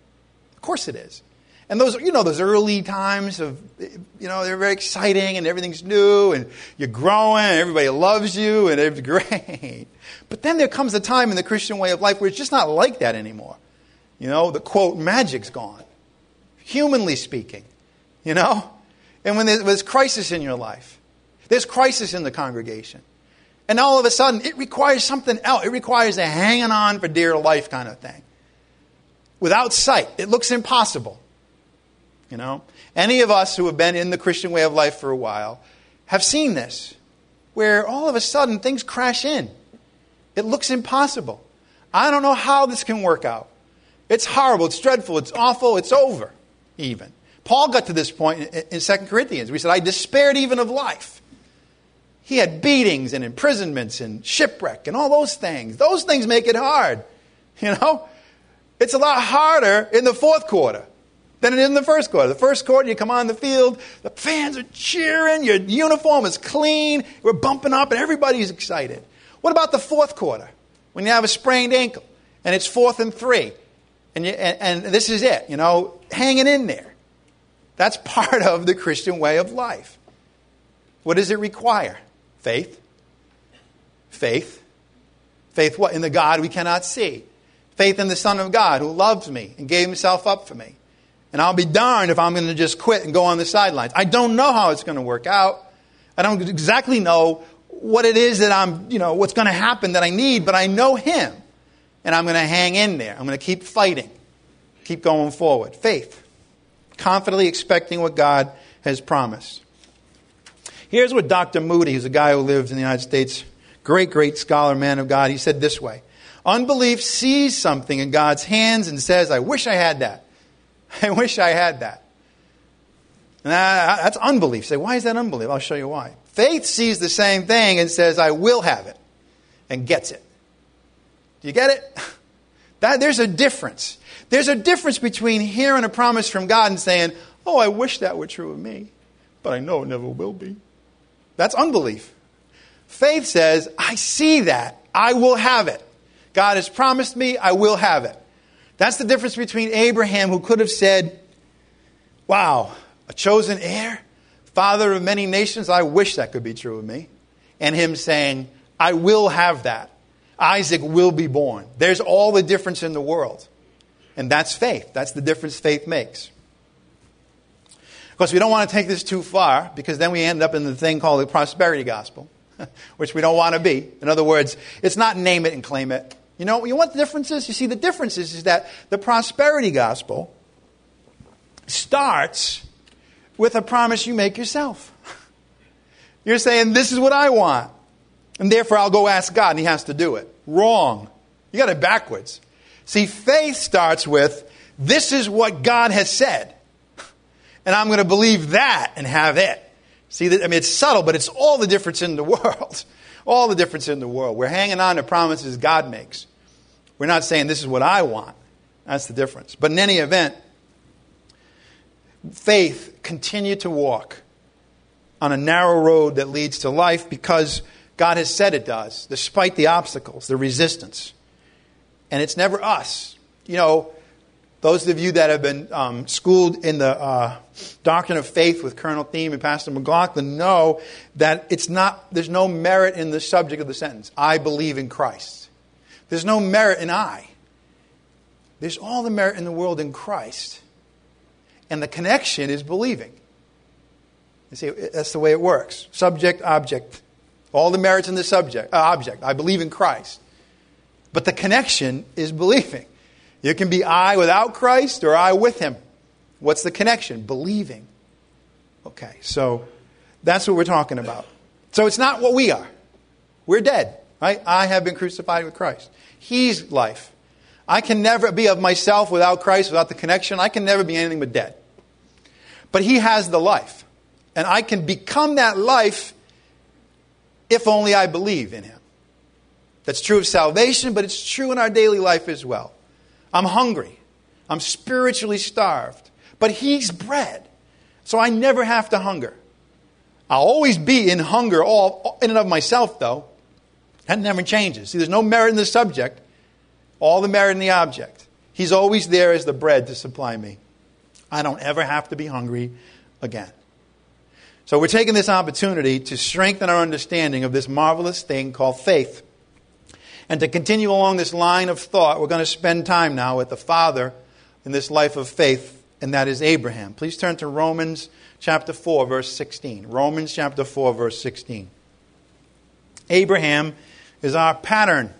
Of course it is. And those, you know, those early times of, you know, they're very exciting and everything's new and you're growing and everybody loves you and it's great. But then there comes a time in the Christian way of life where it's just not like that anymore. You know, the quote, magic's gone. Humanly speaking, you know? And when there's crisis in your life, there's crisis in the congregation. And all of a sudden, it requires something else. It requires a hanging on for dear life kind of thing. Without sight, it looks impossible. You know, any of us who have been in the Christian way of life for a while have seen this, where all of a sudden things crash in. It looks impossible. I don't know how this can work out. It's horrible. It's dreadful. It's awful. It's over, even. Paul got to this point in Second Corinthians. We said, I despaired even of life. He had beatings and imprisonments and shipwreck and all those things. Those things make it hard. You know, it's a lot harder in the fourth quarter than it is in the first quarter. The first quarter, you come on the field, the fans are cheering, your uniform is clean, we're bumping up, and everybody's excited. What about the fourth quarter? When you have a sprained ankle, and it's fourth and three, and, you, and, and this is it, you know, hanging in there. That's part of the Christian way of life. What does it require? Faith. Faith. Faith what? In the God we cannot see. Faith in the Son of God who loves me and gave himself up for me. And I'll be darned if I'm going to just quit and go on the sidelines. I don't know how it's going to work out. I don't exactly know what it is that I'm, you know, what's going to happen that I need, but I know him. And I'm going to hang in there. I'm going to keep fighting. Keep going forward. Faith. Confidently expecting what God has promised. Here's what Doctor Moody, who's a guy who lives in the United States, great, great scholar, man of God, he said this way. Unbelief sees something in God's hands and says, I wish I had that. I wish I had that. And that's unbelief. Say, why is that unbelief? I'll show you why. Faith sees the same thing and says, I will have it, and gets it. Do you get it? That, there's a difference. There's a difference between hearing a promise from God and saying, oh, I wish that were true of me, but I know it never will be. That's unbelief. Faith says, I see that. I will have it. God has promised me, I will have it. That's the difference between Abraham, who could have said, wow, a chosen heir, father of many nations, I wish that could be true of me. And him saying, I will have that. Isaac will be born. There's all the difference in the world. And that's faith. That's the difference faith makes. Of course, we don't want to take this too far, because then we end up in the thing called the prosperity gospel, which we don't want to be. In other words, it's not name it and claim it. You know, you know what the difference is? You see, the difference is, is that the prosperity gospel starts with a promise you make yourself. You're saying, this is what I want, and therefore I'll go ask God, and he has to do it. Wrong. You got it backwards. See, faith starts with, this is what God has said, and I'm going to believe that and have it. See, I mean, it's subtle, but it's all the difference in the world. All the difference in the world. We're hanging on to promises God makes. We're not saying, this is what I want. That's the difference. But in any event, faith continued to walk on a narrow road that leads to life because God has said it does, despite the obstacles, the resistance. And it's never us. You know, those of you that have been um, schooled in the uh, doctrine of faith with Colonel Thiem and Pastor McLaughlin know that it's not. There's no merit in the subject of the sentence, I believe in Christ. There's no merit in I. There's all the merit in the world in Christ. And the connection is believing. You see, that's the way it works. Subject, object. All the merits in the subject, uh, object. I believe in Christ. But the connection is believing. You can be I without Christ or I with him. What's the connection? Believing. Okay, so that's what we're talking about. So it's not what we are. We're dead, right? I have been crucified with Christ. He's life. I can never be of myself without Christ, without the connection. I can never be anything but dead. But he has the life. And I can become that life if only I believe in him. That's true of salvation, but it's true in our daily life as well. I'm hungry. I'm spiritually starved. But he's bread. So I never have to hunger. I'll always be in hunger all in and of myself, though. That never changes. See, there's no merit in the subject. All the merit in the object. He's always there as the bread to supply me. I don't ever have to be hungry again. So we're taking this opportunity to strengthen our understanding of this marvelous thing called faith. And to continue along this line of thought, we're going to spend time now with the father in this life of faith, and that is Abraham. Please turn to Romans chapter four, verse sixteen. Romans chapter four, verse sixteen. Abraham is our pattern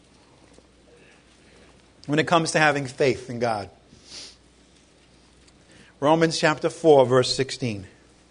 when it comes to having faith in God. Romans chapter four, verse sixteen.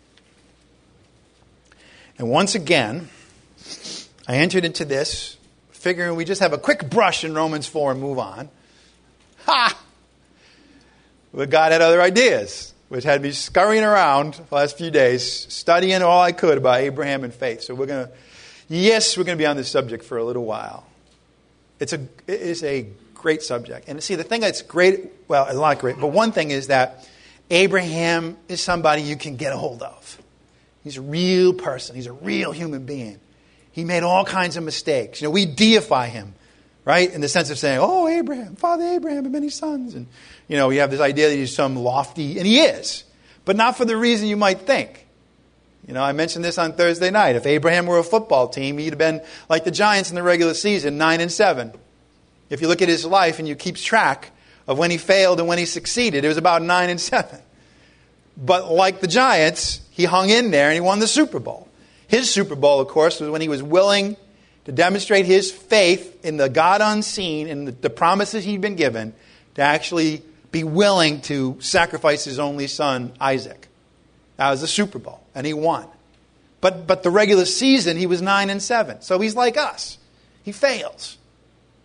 And once again, I entered into this figuring we just have a quick brush in Romans four and move on. Ha! But God had other ideas, which had me scurrying around the last few days, studying all I could about Abraham and faith. So we're going to, yes, we're going to be on this subject for a little while. It's a, it is a great subject. And see, the thing that's great, well, a lot great, but one thing is that Abraham is somebody you can get a hold of. He's a real person. He's a real human being. He made all kinds of mistakes. You know, we deify him, right? In the sense of saying, oh, Abraham, Father Abraham had many sons. And, you know, we have this idea that he's some lofty, and he is, but not for the reason you might think. You know, I mentioned this on Thursday night. If Abraham were a football team, he'd have been like the Giants in the regular season, nine and seven. If you look at his life and you keep track of when he failed and when he succeeded, it was about nine and seven. But like the Giants, he hung in there and he won the Super Bowl. His Super Bowl, of course, was when he was willing to demonstrate his faith in the God unseen and the, the promises he'd been given to actually be willing to sacrifice his only son, Isaac. That was the Super Bowl, and he won. But but the regular season, he was nine and seven. So he's like us. He fails.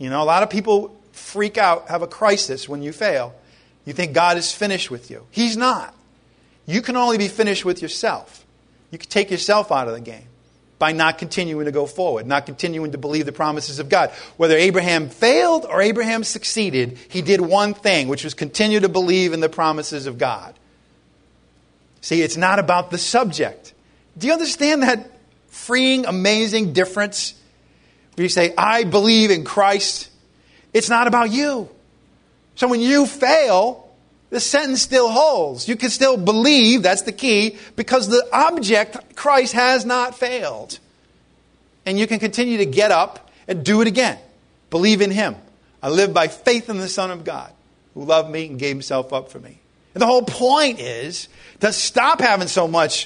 You know, a lot of people freak out, have a crisis when you fail. You think God is finished with you. He's not. You can only be finished with yourself. You can take yourself out of the game by not continuing to go forward, not continuing to believe the promises of God. Whether Abraham failed or Abraham succeeded, he did one thing, which was continue to believe in the promises of God. See, it's not about the subject. Do you understand that freeing, amazing difference? Where you say, I believe in Christ. It's not about you. So when you fail, the sentence still holds. You can still believe, that's the key, because the object, Christ, has not failed. And you can continue to get up and do it again. Believe in Him. I live by faith in the Son of God, who loved me and gave Himself up for me. And the whole point is to stop having so much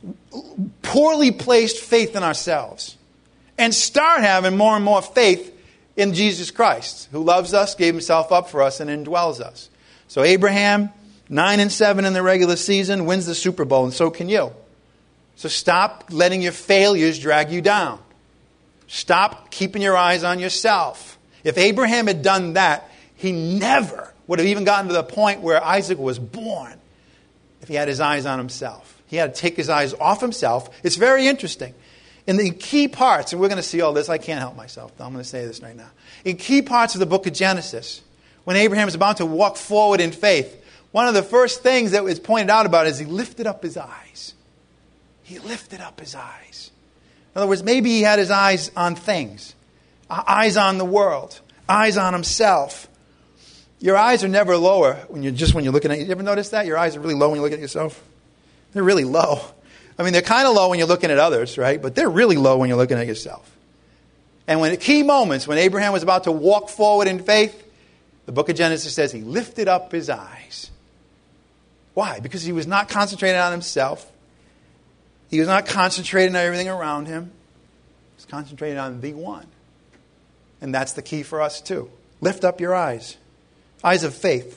poorly placed faith in ourselves and start having more and more faith in Jesus Christ, who loves us, gave Himself up for us, and indwells us. So Abraham, nine and seven in the regular season, wins the Super Bowl, and so can you. So stop letting your failures drag you down. Stop keeping your eyes on yourself. If Abraham had done that, he never would have even gotten to the point where Isaac was born if he had his eyes on himself. He had to take his eyes off himself. It's very interesting. In the key parts, and we're going to see all this, I can't help myself, though. I'm going to say this right now. In key parts of the book of Genesis, when Abraham is about to walk forward in faith, one of the first things that was pointed out about is he lifted up his eyes. He lifted up his eyes. In other words, maybe he had his eyes on things, eyes on the world, eyes on himself. Your eyes are never lower when you're just when you're looking at. You ever notice that your eyes are really low when you look at yourself? They're really low. I mean, they're kind of low when you're looking at others, right? But they're really low when you're looking at yourself. And when at key moments, when Abraham was about to walk forward in faith, the book of Genesis says he lifted up his eyes. Why? Because he was not concentrating on himself. He was not concentrating on everything around him. He was concentrating on the one. And that's the key for us too. Lift up your eyes. Eyes of faith.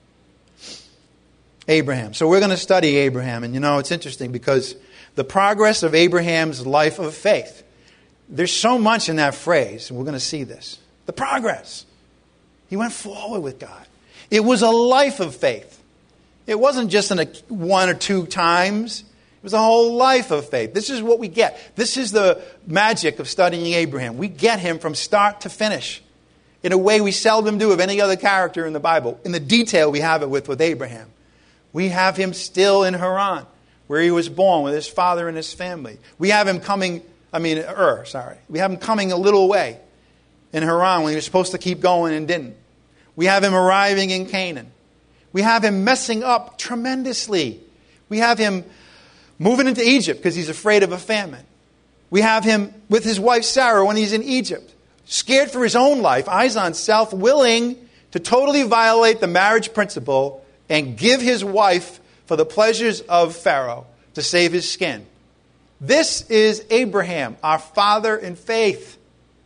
Abraham. So we're going to study Abraham. And you know, it's interesting because the progress of Abraham's life of faith, there's so much in that phrase, and we're going to see this. The progress. He went forward with God. It was a life of faith. It wasn't just in a one or two times. It was a whole life of faith. This is what we get. This is the magic of studying Abraham. We get him from start to finish in a way we seldom do of any other character in the Bible. In the detail we have it with, with Abraham. We have him still in Haran, where he was born with his father and his family. We have him coming, I mean, Ur, sorry. We have him coming a little way in Haran when he was supposed to keep going and didn't. We have him arriving in Canaan. We have him messing up tremendously. We have him moving into Egypt because he's afraid of a famine. We have him with his wife Sarah when he's in Egypt, scared for his own life, eyes on self, willing to totally violate the marriage principle and give his wife for the pleasures of Pharaoh to save his skin. This is Abraham, our father in faith.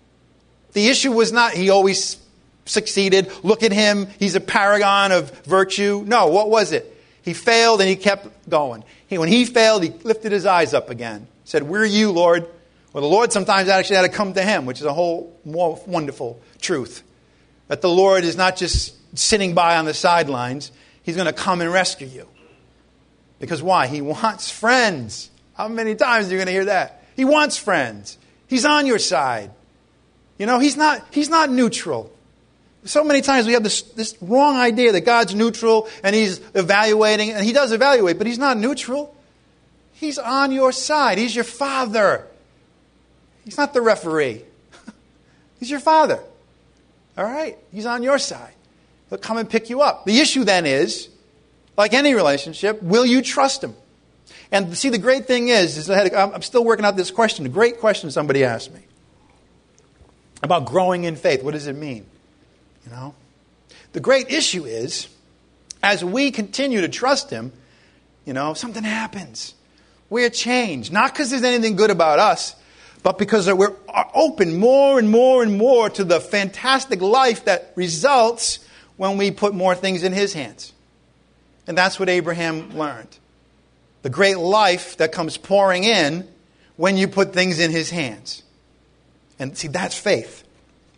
The issue was not he always succeeded. Look at him. He's a paragon of virtue. No, what was it? He failed and he kept going. He, when he failed, he lifted his eyes up again. Said, where are you, Lord? Well, the Lord sometimes actually had to come to him, which is a whole more wonderful truth. That the Lord is not just sitting by on the sidelines. He's going to come and rescue you. Because why? He wants friends. How many times are you going to hear that? He wants friends. He's on your side. You know, he's not, he's not neutral. So many times we have this, this wrong idea that God's neutral and he's evaluating. And he does evaluate, but he's not neutral. He's on your side. He's your father. He's not the referee. He's your father. All right? He's on your side. He'll come and pick you up. The issue then is, like any relationship, will you trust him? And see, the great thing is, is I had, I'm still working out this question, a great question somebody asked me about growing in faith. What does it mean? You know, the great issue is, as we continue to trust him, you know, something happens. We're changed. Not because there's anything good about us, but because we're open more and more and more to the fantastic life that results when we put more things in his hands. And that's what Abraham learned. The great life that comes pouring in when you put things in his hands. And see, that's faith.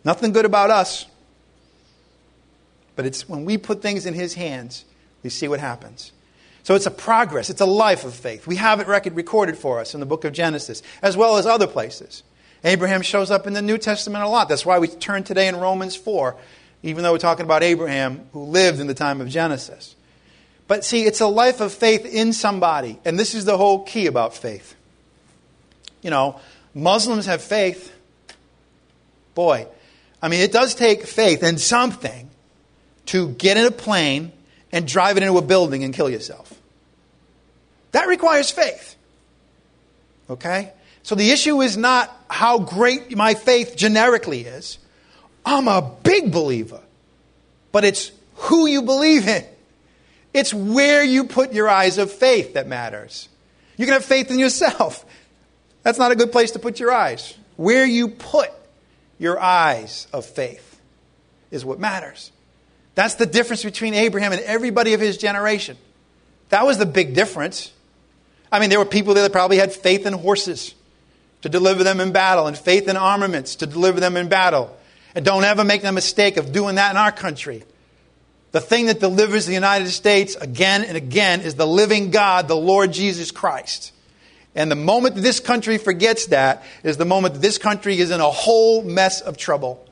Nothing good about us. But it's when we put things in his hands, we see what happens. So it's a progress. It's a life of faith. We have it record, recorded for us in the book of Genesis, as well as other places. Abraham shows up in the New Testament a lot. That's why we turn today in Romans four, even though we're talking about Abraham, who lived in the time of Genesis. But see, it's a life of faith in somebody. And this is the whole key about faith. You know, Muslims have faith. Boy, I mean, it does take faith in something to get in a plane and drive it into a building and kill yourself. That requires faith. Okay? So the issue is not how great my faith generically is. I'm a big believer. But it's who you believe in. It's where you put your eyes of faith that matters. You can have faith in yourself. That's not a good place to put your eyes. Where you put your eyes of faith is what matters. That's the difference between Abraham and everybody of his generation. That was the big difference. I mean, there were people there that probably had faith in horses to deliver them in battle, and faith in armaments to deliver them in battle. And don't ever make the mistake of doing that in our country. The thing that delivers the United States again and again is the living God, the Lord Jesus Christ. And the moment that this country forgets that is the moment that this country is in a whole mess of trouble.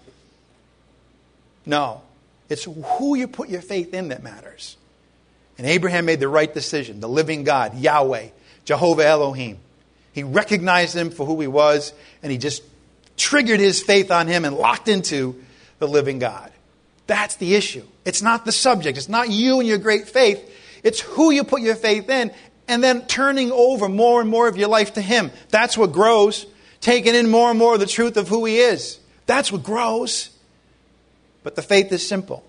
No. It's who you put your faith in that matters. And Abraham made the right decision. The living God, Yahweh, Jehovah Elohim. He recognized him for who he was, and he just triggered his faith on him and locked into the living God. That's the issue. It's not the subject. It's not you and your great faith. It's who you put your faith in, and then turning over more and more of your life to him. That's what grows. Taking in more and more of the truth of who he is. That's what grows. But the faith is simple.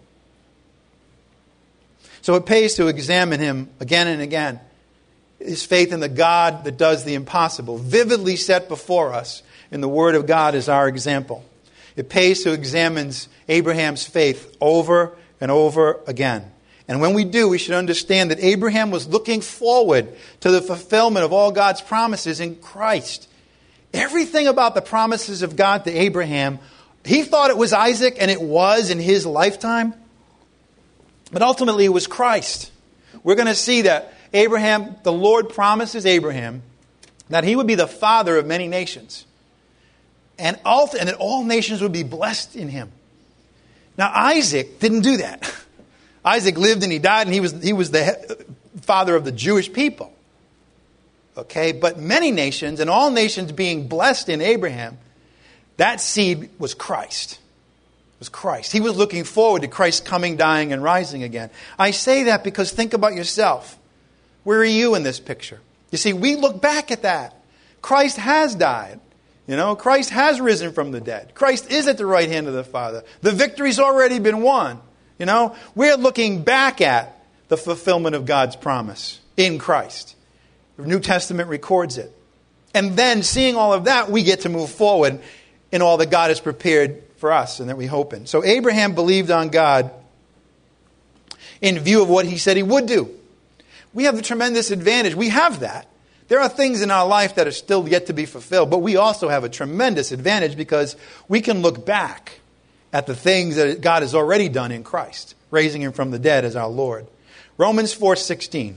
So it pays to examine him again and again. His faith in the God that does the impossible, vividly set before us in the Word of God as our example. It pays to examine Abraham's faith over and over again. And when we do, we should understand that Abraham was looking forward to the fulfillment of all God's promises in Christ. Everything about the promises of God to Abraham, he thought it was Isaac, and it was in his lifetime. But ultimately, it was Christ. We're going to see that Abraham, the Lord promises Abraham that he would be the father of many nations. And all, and that all nations would be blessed in him. Now, Isaac didn't do that. Isaac lived and he died, and he was, he was the father of the Jewish people. Okay, but many nations, and all nations being blessed in Abraham, that seed was Christ. It was Christ. He was looking forward to Christ coming, dying, and rising again. I say that because think about yourself. Where are you in this picture? You see, we look back at that. Christ has died. You know, Christ has risen from the dead. Christ is at the right hand of the Father. The victory's already been won. You know, we're looking back at the fulfillment of God's promise in Christ. The New Testament records it. And then, seeing all of that, we get to move forward in all that God has prepared for us and that we hope in. So Abraham believed on God in view of what he said he would do. We have the tremendous advantage. We have that. There are things in our life that are still yet to be fulfilled, but we also have a tremendous advantage because we can look back at the things that God has already done in Christ, raising him from the dead as our Lord. Romans four sixteen.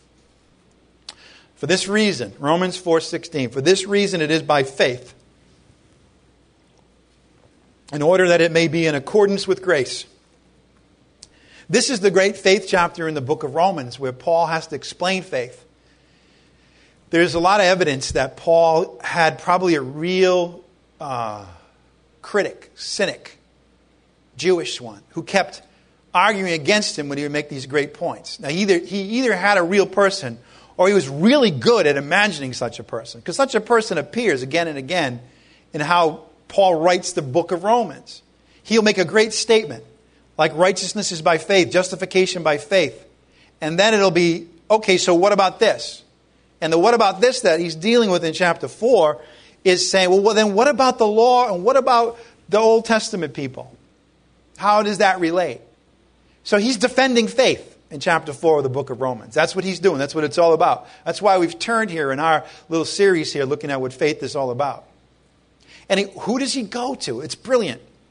For this reason, Romans four sixteen, for this reason it is by faith, in order that it may be in accordance with grace. This is the great faith chapter in the book of Romans where Paul has to explain faith. There's a lot of evidence that Paul had probably a real uh, critic, cynic, Jewish one, who kept arguing against him when he would make these great points. Now, either he either had a real person or he was really good at imagining such a person. Because such a person appears again and again in how Paul writes the book of Romans. He'll make a great statement, like righteousness is by faith, justification by faith. And then it'll be, okay, so what about this? And the what about this that he's dealing with in chapter four is saying, well, well, then what about the law and what about the Old Testament people? How does that relate? So he's defending faith in chapter four of the book of Romans. That's what he's doing. That's what it's all about. That's why we've turned here in our little series here looking at what faith is all about. And he, who does he go to? It's brilliant.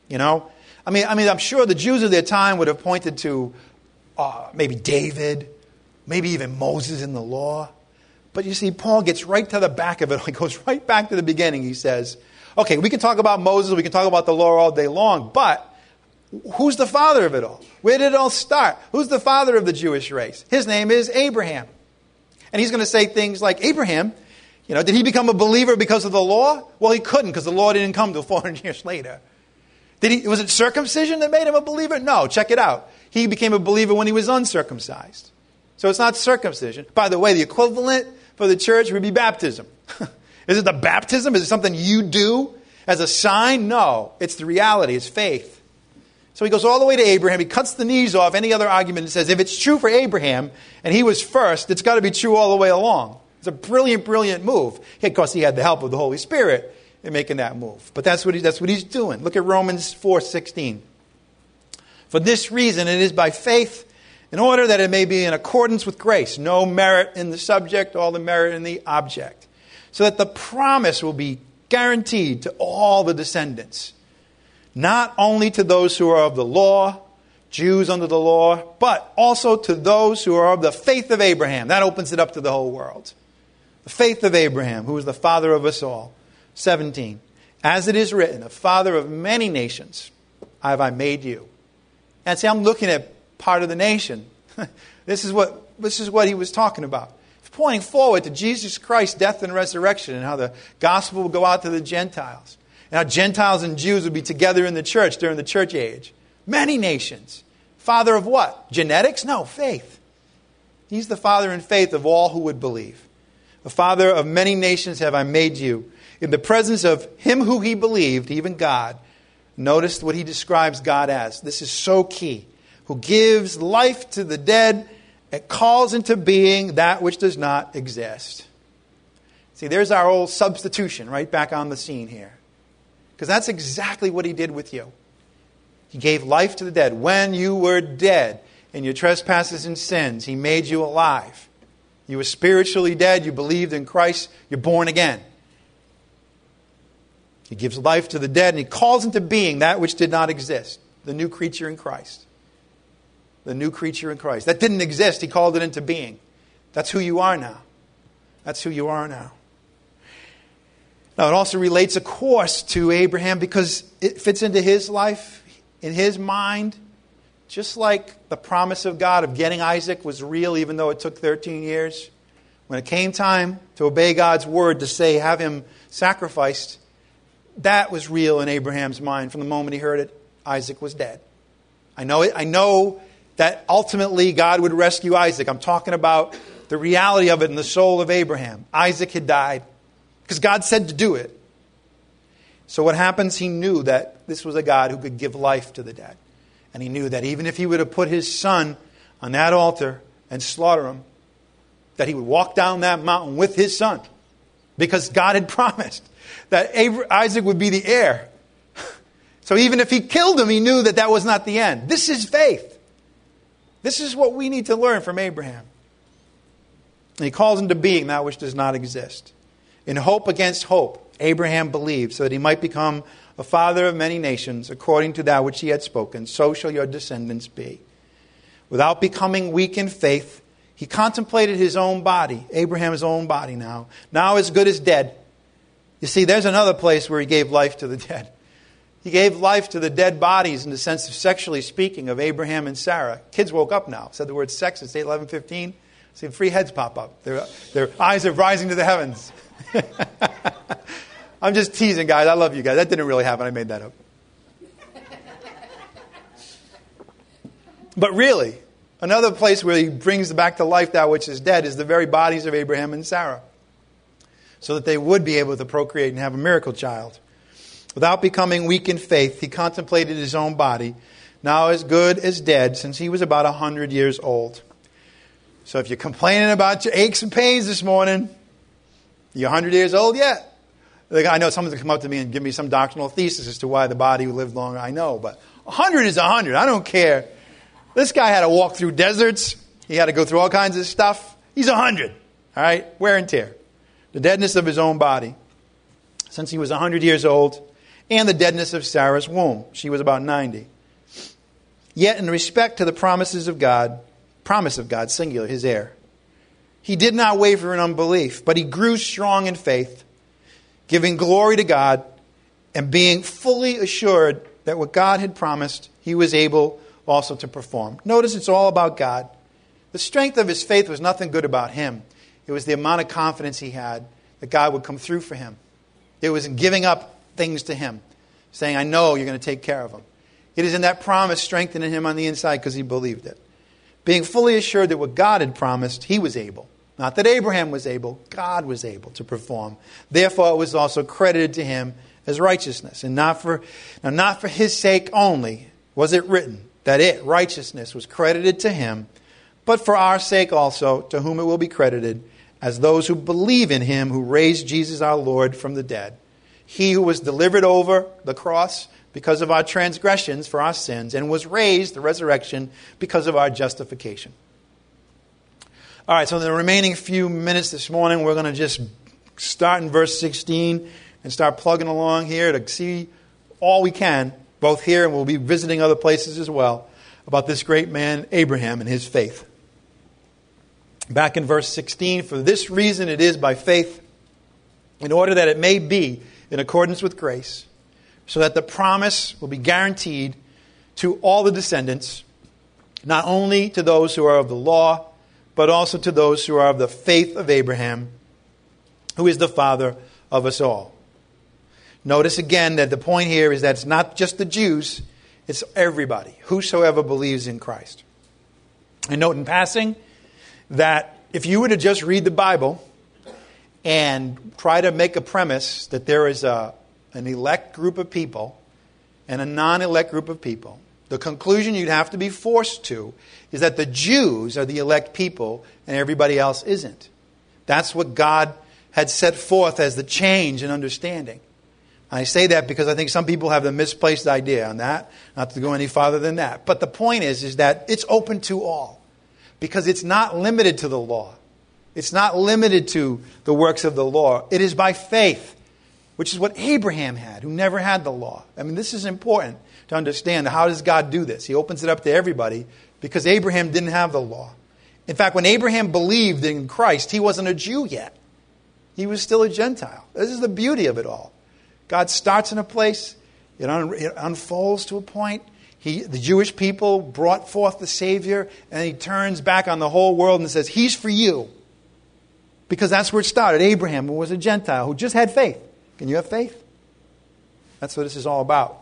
You know? I mean, I mean, I'm sure the Jews of their time would have pointed to uh, maybe David, maybe even Moses in the law. But you see, Paul gets right to the back of it. He goes right back to the beginning. He says, okay, we can talk about Moses, we can talk about the law all day long, but who's the father of it all? Where did it all start? Who's the father of the Jewish race? His name is Abraham. And he's going to say things like, Abraham, you know, did he become a believer because of the law? Well, he couldn't, because the law didn't come until four hundred years later. Did he? Was it circumcision that made him a believer? No, check it out. He became a believer when he was uncircumcised. So it's not circumcision. By the way, the equivalent for the church would be baptism. Is it the baptism? Is it something you do as a sign? No, it's the reality. It's faith. So he goes all the way to Abraham. He cuts the knees off any other argument and says, if it's true for Abraham and he was first, it's got to be true all the way along. It's a brilliant, brilliant move. Of course, he had the help of the Holy Spirit in making that move. But that's what, he, that's what he's doing. Look at Romans four sixteen. For this reason, it is by faith, in order that it may be in accordance with grace. No merit in the subject, all the merit in the object. So that the promise will be guaranteed to all the descendants. Not only to those who are of the law, Jews under the law, but also to those who are of the faith of Abraham. That opens it up to the whole world. The faith of Abraham, who is the father of us all. seventeen. As it is written, a father of many nations have I made you. And see, I'm looking at part of the nation. This is what this is what he was talking about. He's pointing forward to Jesus Christ's death and resurrection and how the gospel will go out to the Gentiles. And how Gentiles and Jews would be together in the church during the church age. Many nations. Father of what? Genetics? No, faith. He's the father in faith of all who would believe. The father of many nations have I made you. In the presence of him who he believed, even God. Notice what he describes God as. This is so key. Who gives life to the dead and calls into being that which does not exist. See, there's our old substitution right back on the scene here. Because that's exactly what he did with you. He gave life to the dead. When you were dead in your trespasses and sins, he made you alive. You were spiritually dead. You believed in Christ. You're born again. He gives life to the dead and he calls into being that which did not exist. The new creature in Christ. The new creature in Christ. That didn't exist. He called it into being. That's who you are now. That's who you are now. Now, it also relates, of course, to Abraham because it fits into his life, in his mind. Just like the promise of God of getting Isaac was real, even though it took thirteen years. When it came time to obey God's word to say, have him sacrificed, that was real in Abraham's mind from the moment he heard it. Isaac was dead. I know it. I know that ultimately God would rescue Isaac. I'm talking about the reality of it in the soul of Abraham. Isaac had died. Because God said to do it. So what happens, he knew that this was a God who could give life to the dead. And he knew that even if he were to put his son on that altar and slaughter him, that he would walk down that mountain with his son. Because God had promised that Isaac would be the heir. So even if he killed him, he knew that that was not the end. This is faith. This is what we need to learn from Abraham. And he calls into being that which does not exist. In hope against hope, Abraham believed so that he might become a father of many nations, according to that which he had spoken. So shall your descendants be. Without becoming weak in faith, he contemplated his own body, Abraham's own body now, now as good as dead. You see, there's another place where he gave life to the dead. He gave life to the dead bodies in the sense of sexually speaking of Abraham and Sarah. Kids woke up now. Said the word sex. It's eight eleven fifteen. See three heads pop up. Their, their eyes are rising to the heavens. I'm just teasing, guys. I love you guys. That didn't really happen. I made that up. But really, another place where he brings back to life that which is dead is the very bodies of Abraham and Sarah. So that they would be able to procreate and have a miracle child. Without becoming weak in faith, he contemplated his own body, now as good as dead, since he was about one hundred years old. So if you're complaining about your aches and pains this morning, you're one hundred years old yet? I know someone's going to come up to me and give me some doctrinal thesis as to why the body lived longer. I know, but one hundred is one hundred. I don't care. This guy had to walk through deserts. He had to go through all kinds of stuff. He's one hundred. All right? Wear and tear. The deadness of his own body. Since he was one hundred years old. and the deadness of Sarah's womb. She was about ninety. Yet in respect to the promises of God, promise of God, singular, his heir, he did not waver in unbelief, but he grew strong in faith, giving glory to God and being fully assured that what God had promised, he was able also to perform. Notice it's all about God. The strength of his faith was nothing good about him. It was the amount of confidence he had that God would come through for him. It was in giving up things to him, saying, I know you're going to take care of them. It is in that promise strengthening him on the inside because he believed it. Being fully assured that what God had promised, he was able. Not that Abraham was able, God was able to perform. Therefore, it was also credited to him as righteousness. And not for, now not for his sake only was it written that it, righteousness, was credited to him, but for our sake also, to whom it will be credited, as those who believe in him who raised Jesus our Lord from the dead. He who was delivered over the cross because of our transgressions for our sins, and was raised, the resurrection, because of our justification. All right, so in the remaining few minutes this morning, we're going to just start in verse sixteen and start plugging along here to see all we can, both here and we'll be visiting other places as well, about this great man, Abraham, and his faith. Back in verse sixteen, for this reason it is by faith, in order that it may be in accordance with grace, so that the promise will be guaranteed to all the descendants, not only to those who are of the law, but also to those who are of the faith of Abraham, who is the father of us all. Notice again that the point here is that it's not just the Jews, it's everybody, whosoever believes in Christ. I note in passing that if you were to just read the Bible and try to make a premise that there is a, an elect group of people and a non-elect group of people, the conclusion you'd have to be forced to is that the Jews are the elect people and everybody else isn't. That's what God had set forth as the change in understanding. I say that because I think some people have the misplaced idea on that, not to go any farther than that. But the point is, is that it's open to all, because it's not limited to the law. It's not limited to the works of the law. It is by faith, which is what Abraham had, who never had the law. I mean, this is important to understand. How does God do this? He opens it up to everybody because Abraham didn't have the law. In fact, when Abraham believed in Christ, he wasn't a Jew yet. He was still a Gentile. This is the beauty of it all. God starts in a place, it, un- it unfolds to a point. He, the Jewish people brought forth the Savior, and he turns back on the whole world and says, he's for you. Because that's where it started. Abraham, who was a Gentile, who just had faith. Can you have faith? That's what this is all about.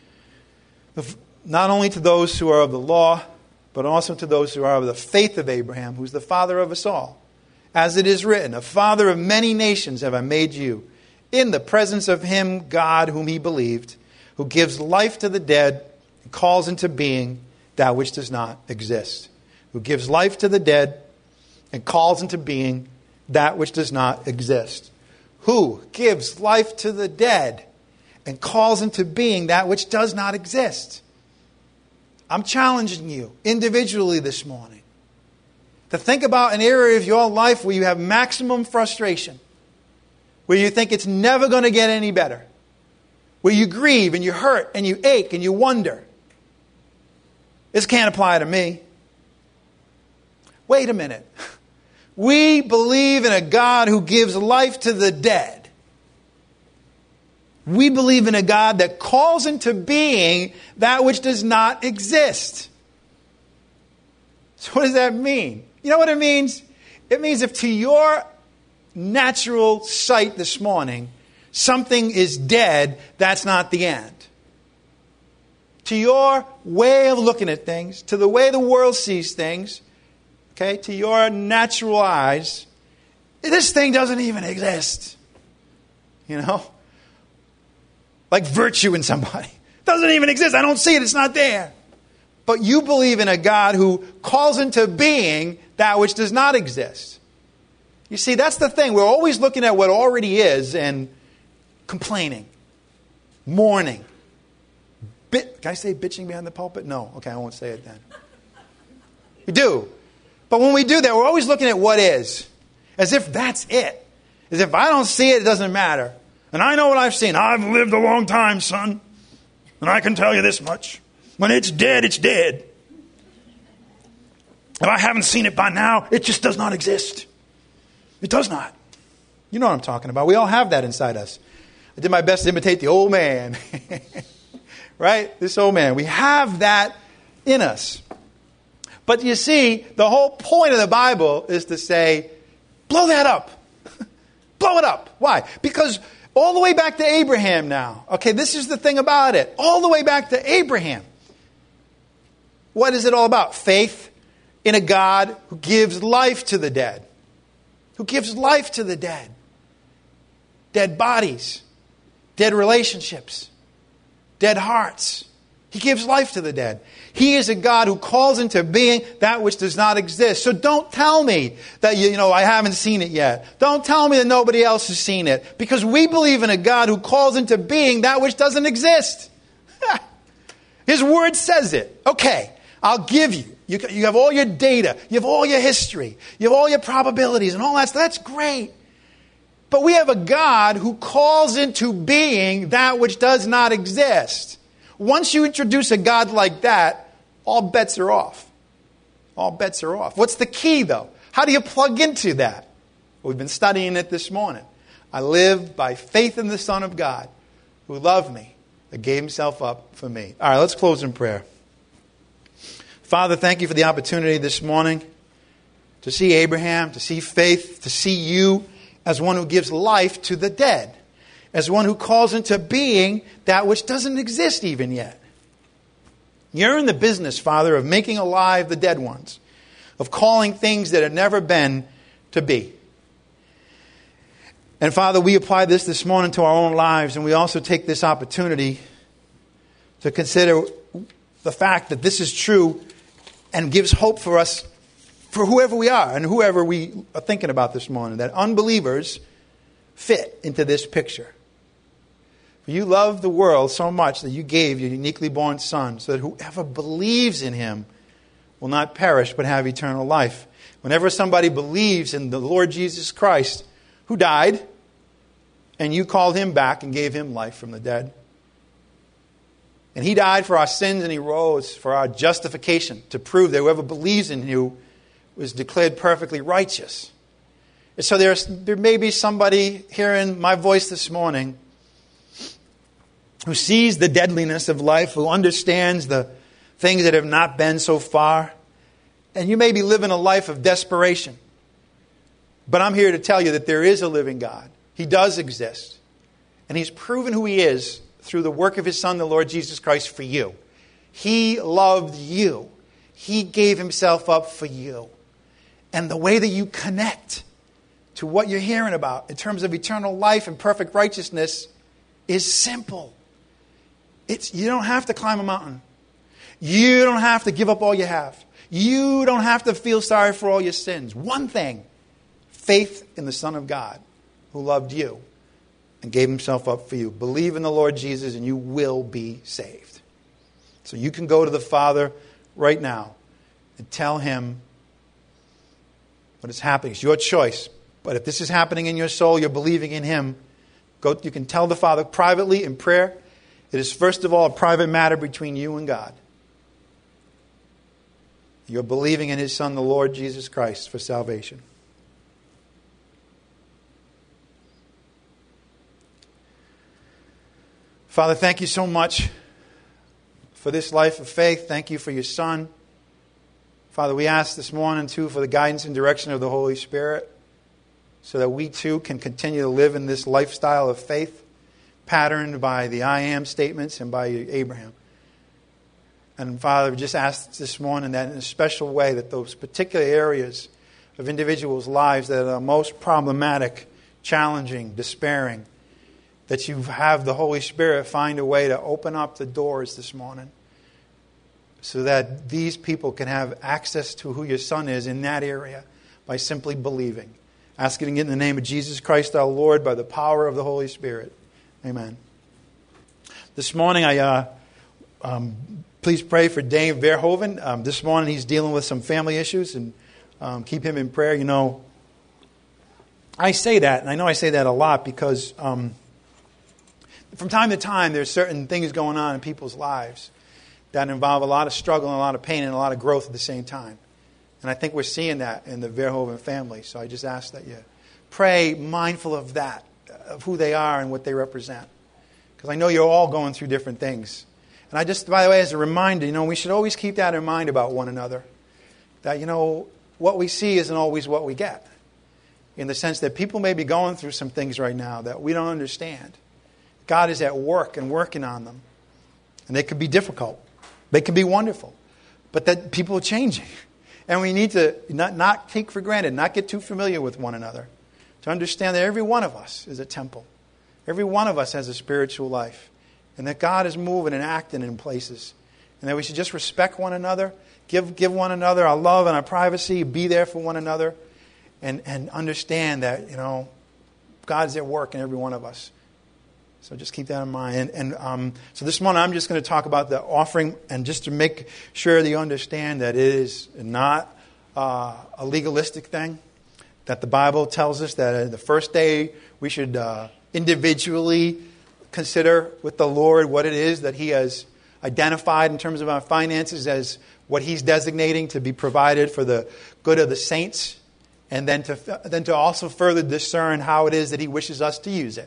Not only to those who are of the law, but also to those who are of the faith of Abraham, who's the father of us all. As it is written, a father of many nations have I made you, in the presence of him, God, whom he believed, who gives life to the dead and calls into being that which does not exist. Who gives life to the dead and calls into being that which does not exist. Who gives life to the dead and calls into being that which does not exist. I'm challenging you individually this morning to think about an area of your life where you have maximum frustration, where you think it's never going to get any better, where you grieve and you hurt and you ache and you wonder, this can't apply to me. Wait a minute. We believe in a God who gives life to the dead. We believe in a God that calls into being that which does not exist. So what does that mean? You know what it means? It means if to your natural sight this morning, something is dead, that's not the end. To your way of looking at things, to the way the world sees things, okay, to your natural eyes, this thing doesn't even exist. You know? Like virtue in somebody. It doesn't even exist. I don't see it. It's not there. But you believe in a God who calls into being that which does not exist. You see, that's the thing. We're always looking at what already is and complaining, mourning. Bit, can I say bitching behind the pulpit? No. Okay, I won't say it then. We do. But when we do that, we're always looking at what is. As if that's it. As if I don't see it, it doesn't matter. And I know what I've seen. I've lived a long time, son. And I can tell you this much. When it's dead, it's dead. If I haven't seen it by now, it just does not exist. It does not. You know what I'm talking about. We all have that inside us. I did my best to imitate the old man. Right? This old man. We have that in us. But you see, the whole point of the Bible is to say, blow that up. Blow it up. Why? Because all the way back to Abraham now. Okay, this is the thing about it. All the way back to Abraham. What is it all about? Faith in a God who gives life to the dead. Who gives life to the dead. Dead bodies. Dead relationships. Dead hearts. He gives life to the dead. He is a God who calls into being that which does not exist. So don't tell me that, you know, I haven't seen it yet. Don't tell me that nobody else has seen it. Because we believe in a God who calls into being that which doesn't exist. His word says it. Okay, I'll give you. You, you have all your data. You have all your history. You have all your probabilities and all that stuff. That's great. But we have a God who calls into being that which does not exist. Once you introduce a God like that, all bets are off. All bets are off. What's the key, though? How do you plug into that? We've been studying it this morning. I live by faith in the Son of God who loved me, that gave himself up for me. All right, let's close in prayer. Father, thank you for the opportunity this morning to see Abraham, to see faith, to see you as one who gives life to the dead. As one who calls into being that which doesn't exist even yet. You're in the business, Father, of making alive the dead ones. Of calling things that have never been to be. And Father, we apply this this morning to our own lives. And we also take this opportunity to consider the fact that this is true and gives hope for us, for whoever we are and whoever we are thinking about this morning. That unbelievers fit into this picture. For you love the world so much that you gave your uniquely born Son so that whoever believes in him will not perish but have eternal life. Whenever somebody believes in the Lord Jesus Christ, who died, and you called him back and gave him life from the dead. And he died for our sins and he rose for our justification to prove that whoever believes in you was declared perfectly righteous. And so there's, there may be somebody hearing my voice this morning who sees the deadliness of life, who understands the things that have not been so far. And you may be living a life of desperation. But I'm here to tell you that there is a living God. He does exist. And he's proven who he is through the work of his Son, the Lord Jesus Christ, for you. He loved you. He gave himself up for you. And the way that you connect to what you're hearing about in terms of eternal life and perfect righteousness is simple. It's, you don't have to climb a mountain. You don't have to give up all you have. You don't have to feel sorry for all your sins. One thing, faith in the Son of God who loved you and gave himself up for you. Believe in the Lord Jesus and you will be saved. So you can go to the Father right now and tell him what is happening. It's your choice. But if this is happening in your soul, you're believing in him, go, you can tell the Father privately in prayer. It is first of all a private matter between you and God. You're believing in his Son, the Lord Jesus Christ, for salvation. Father, thank you so much for this life of faith. Thank you for your Son. Father, we ask this morning, too, for the guidance and direction of the Holy Spirit so that we, too, can continue to live in this lifestyle of faith patterned by the I am statements and by Abraham. And Father, we just ask this morning that in a special way that those particular areas of individuals' lives that are most problematic, challenging, despairing, that you have the Holy Spirit find a way to open up the doors this morning so that these people can have access to who your Son is in that area by simply believing. Asking it in the name of Jesus Christ our Lord by the power of the Holy Spirit. Amen. This morning, I uh, um, please pray for Dave Verhoeven. Um, this morning, he's dealing with some family issues, and um, keep him in prayer. You know, I say that, and I know I say that a lot because um, from time to time, there's certain things going on in people's lives that involve a lot of struggle and a lot of pain and a lot of growth at the same time. And I think we're seeing that in the Verhoeven family. So I just ask that you pray mindful of that, of who they are and what they represent. Because I know you're all going through different things. And I just, by the way, as a reminder, you know, we should always keep that in mind about one another. That, you know, what we see isn't always what we get. In the sense that people may be going through some things right now that we don't understand. God is at work and working on them. And they could be difficult. They can be wonderful. But that people are changing. And we need to not, not take for granted, not get too familiar with one another. To understand that every one of us is a temple. Every one of us has a spiritual life. And that God is moving and acting in places. And that we should just respect one another. Give, give one another our love and our privacy. Be there for one another. And, and understand that, you know, God's at work in every one of us. So just keep that in mind. And, and um, so this morning I'm just going to talk about the offering, and just to make sure that you understand that it is not uh, a legalistic thing. That the Bible tells us that the first day we should uh, individually consider with the Lord what it is that He has identified in terms of our finances as what He's designating to be provided for the good of the saints, and then to then to also further discern how it is that He wishes us to use it.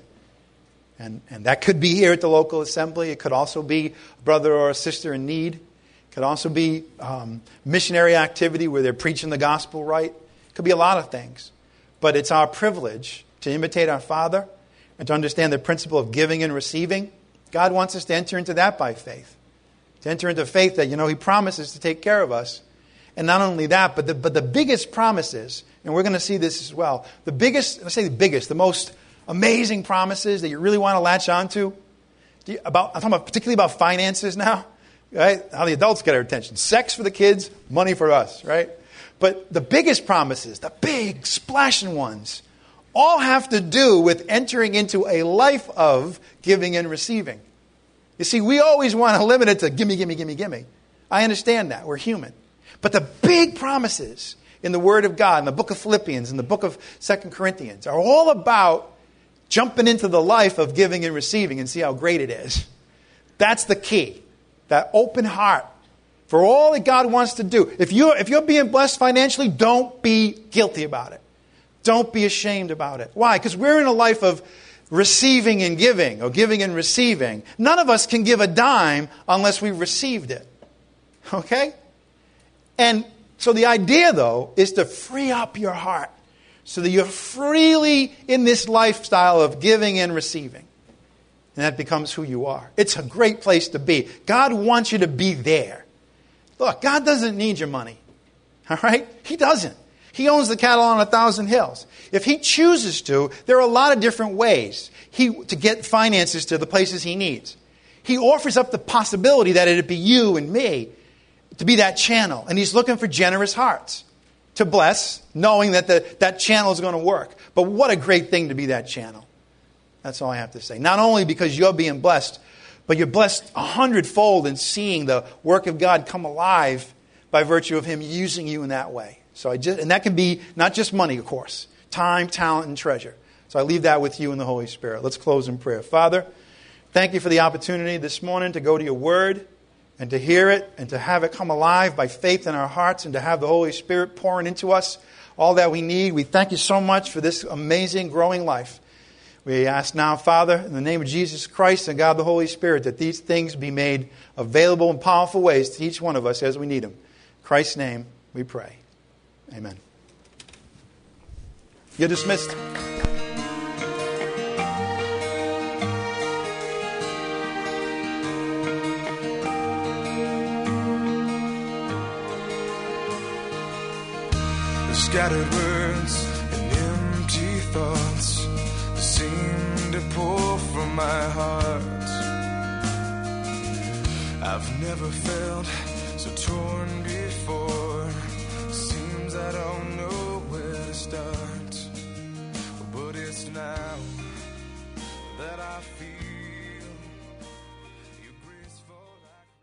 And, and that could be here at the local assembly. It could also be a brother or a sister in need. It could also be um, missionary activity where they're preaching the gospel right. It could be a lot of things. But it's our privilege to imitate our Father and to understand the principle of giving and receiving. God wants us to enter into that by faith. To enter into faith that, you know, He promises to take care of us. And not only that, but the, but the biggest promises, and we're going to see this as well, the biggest, let's say the biggest, the most amazing promises that you really want to latch onto. About, I'm talking about particularly about finances now, right? How the adults get our attention. Sex for the kids, money for us, right? But the biggest promises, the big splashing ones, all have to do with entering into a life of giving and receiving. You see, we always want to limit it to gimme, gimme, gimme, gimme. I understand that. We're human. But the big promises in the Word of God, in the book of Philippians, in the book of Second Corinthians, are all about jumping into the life of giving and receiving and see how great it is. That's the key. That open heart for all that God wants to do. If you're, if you're being blessed financially, don't be guilty about it. Don't be ashamed about it. Why? Because we're in a life of receiving and giving, or giving and receiving. None of us can give a dime unless we've received it. Okay? And so the idea, though, is to free up your heart so that you're freely in this lifestyle of giving and receiving. And that becomes who you are. It's a great place to be. God wants you to be there. Look, God doesn't need your money. All right? He doesn't. He owns the cattle on a thousand hills. If He chooses to, there are a lot of different ways he, to get finances to the places He needs. He offers up the possibility that it'd be you and me to be that channel. And He's looking for generous hearts to bless, knowing that the, that channel is going to work. But what a great thing to be that channel. That's all I have to say. Not only because you're being blessed, but you're blessed a hundredfold in seeing the work of God come alive by virtue of Him using you in that way. So I just, and that can be not just money, of course. Time, talent, and treasure. So I leave that with you and the Holy Spirit. Let's close in prayer. Father, thank You for the opportunity this morning to go to Your Word and to hear it and to have it come alive by faith in our hearts and to have the Holy Spirit pouring into us all that we need. We thank You so much for this amazing growing life. We ask now, Father, in the name of Jesus Christ and God the Holy Spirit, that these things be made available in powerful ways to each one of us as we need them. In Christ's name we pray. Amen. You're dismissed. Scattered words and empty thoughts seem to pour from my heart. I've never felt so torn before. Seems I don't know where to start, but it's now that I feel